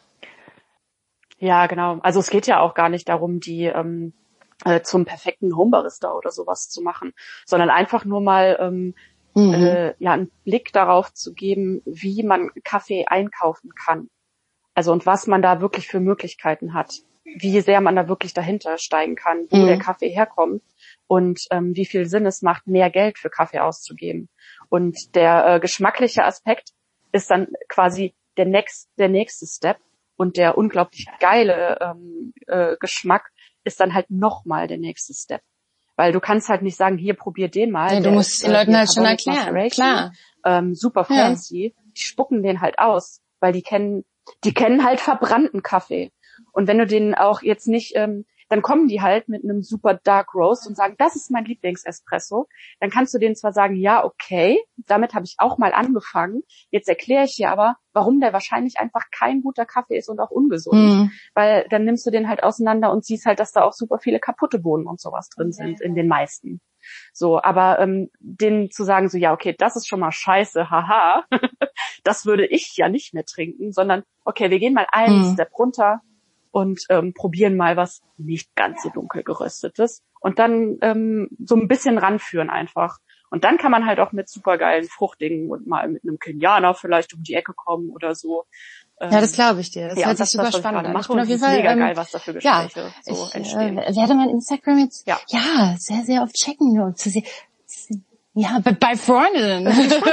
Ja, genau. Also es geht ja auch gar nicht darum, die zum perfekten Homebarista oder sowas zu machen, sondern einfach nur mal einen Blick darauf zu geben, wie man Kaffee einkaufen kann. Also und was man da wirklich für Möglichkeiten hat, wie sehr man da wirklich dahinter steigen kann, wo der Kaffee herkommt und wie viel Sinn es macht, mehr Geld für Kaffee auszugeben. Und der geschmackliche Aspekt ist dann quasi der nächste Step und der unglaublich geile Geschmack ist dann halt nochmal der nächste Step. Weil du kannst halt nicht sagen, hier, probier den mal. Ja, du musst den Leuten halt schon erklären, klar. Super fancy. Die spucken den halt aus, weil die kennen halt verbrannten Kaffee. Und wenn du den auch jetzt nicht, dann kommen die halt mit einem super Dark Roast und sagen, das ist mein Lieblingsespresso. Dann kannst du denen zwar sagen, ja, okay, damit habe ich auch mal angefangen. Jetzt erkläre ich dir aber, warum der wahrscheinlich einfach kein guter Kaffee ist und auch ungesund. Weil dann nimmst du den halt auseinander und siehst halt, dass da auch super viele kaputte Bohnen und sowas drin sind in den meisten. So, aber denen zu sagen, so, ja, okay, das ist schon mal scheiße, haha, das würde ich ja nicht mehr trinken, sondern, okay, wir gehen mal einen Step runter und probieren mal was nicht ganz so dunkel geröstetes und dann so ein bisschen ranführen einfach. Und dann kann man halt auch mit supergeilen Fruchtdingen und mal mit einem Kenianer vielleicht um die Ecke kommen oder so. Ja, das glaube ich dir. Das hört sich super spannend an. Ich bin auf jeden Fall mega geil, was da für Gespräche so entstehen. Ich werde mein Instagram jetzt sehr, sehr oft checken, um zu sehen. Ja, bei Freundinnen.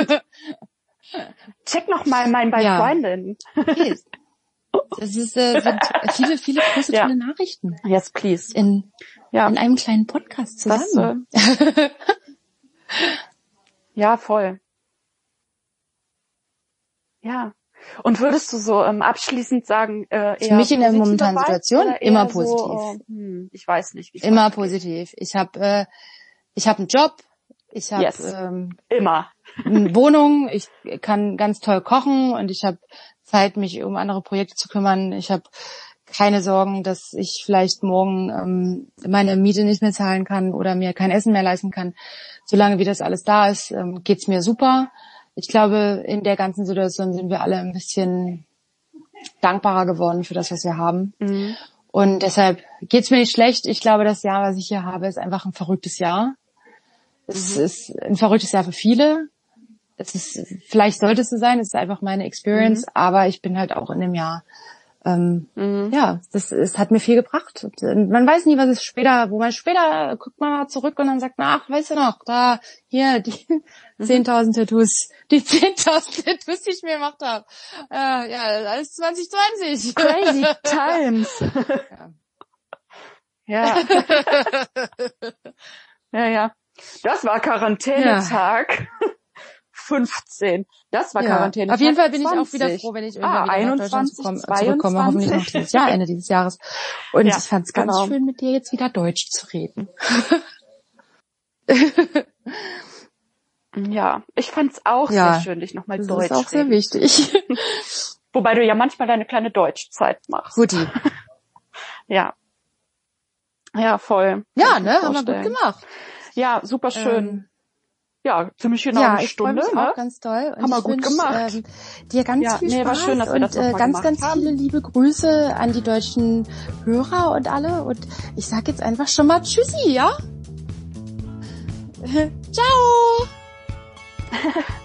Check noch mal mein bei Freundinnen. Please. Das sind viele große, tolle Nachrichten. Yes, please. In einem kleinen Podcast zusammen. Ja, voll. Ja. Und würdest du so abschließend sagen, eher für mich in der momentanen Situation immer positiv. So, ich weiß nicht, wie es immer positiv. Ich habe einen Job, ich habe immer eine Wohnung, ich kann ganz toll kochen und ich habe Zeit, mich um andere Projekte zu kümmern. Ich habe keine Sorgen, dass ich vielleicht morgen meine Miete nicht mehr zahlen kann oder mir kein Essen mehr leisten kann. Solange wie das alles da ist, geht's mir super. Ich glaube, in der ganzen Situation sind wir alle ein bisschen dankbarer geworden für das, was wir haben. Und deshalb geht's mir nicht schlecht. Ich glaube, das Jahr, was ich hier habe, ist einfach ein verrücktes Jahr. Es ist ein verrücktes Jahr für viele. Vielleicht sollte es so sein, es ist einfach meine Experience, aber ich bin halt auch in dem Jahr, es hat mir viel gebracht. Und man weiß nie, wo man später guckt man mal zurück und dann sagt man, ach, weißt du noch, da, hier, die 10.000 Tattoos, die ich mir gemacht habe. Alles 2020. Crazy times. Ja. Ja. Das war Quarantänetag. 15. Das war Quarantäne. Auf jeden Fall bin 20. ich auch wieder froh, wenn ich irgendwann wieder nach 21, Deutschland zurückkomme. Hoffentlich noch dieses Jahr, Ende dieses Jahres. Und ich fand es ganz schön, mit dir jetzt wieder Deutsch zu reden. Ja, ich fand es auch sehr schön, dich nochmal Deutsch zu reden. Das ist auch sehr wichtig. Wobei du ja manchmal deine kleine Deutschzeit machst. Guti. Ja. Ja, voll. Ja, ne, haben wir gut gemacht. Ja, super schön. Ja, ziemlich genau eine Stunde. Ja, ich freue mich auch ganz toll. Und haben wir gut gemacht. Dir ganz viel Spaß war schön, dass wir das und ganz viele liebe Grüße an die deutschen Hörer und alle. Und ich sag jetzt einfach schon mal Tschüssi, ja? Ciao!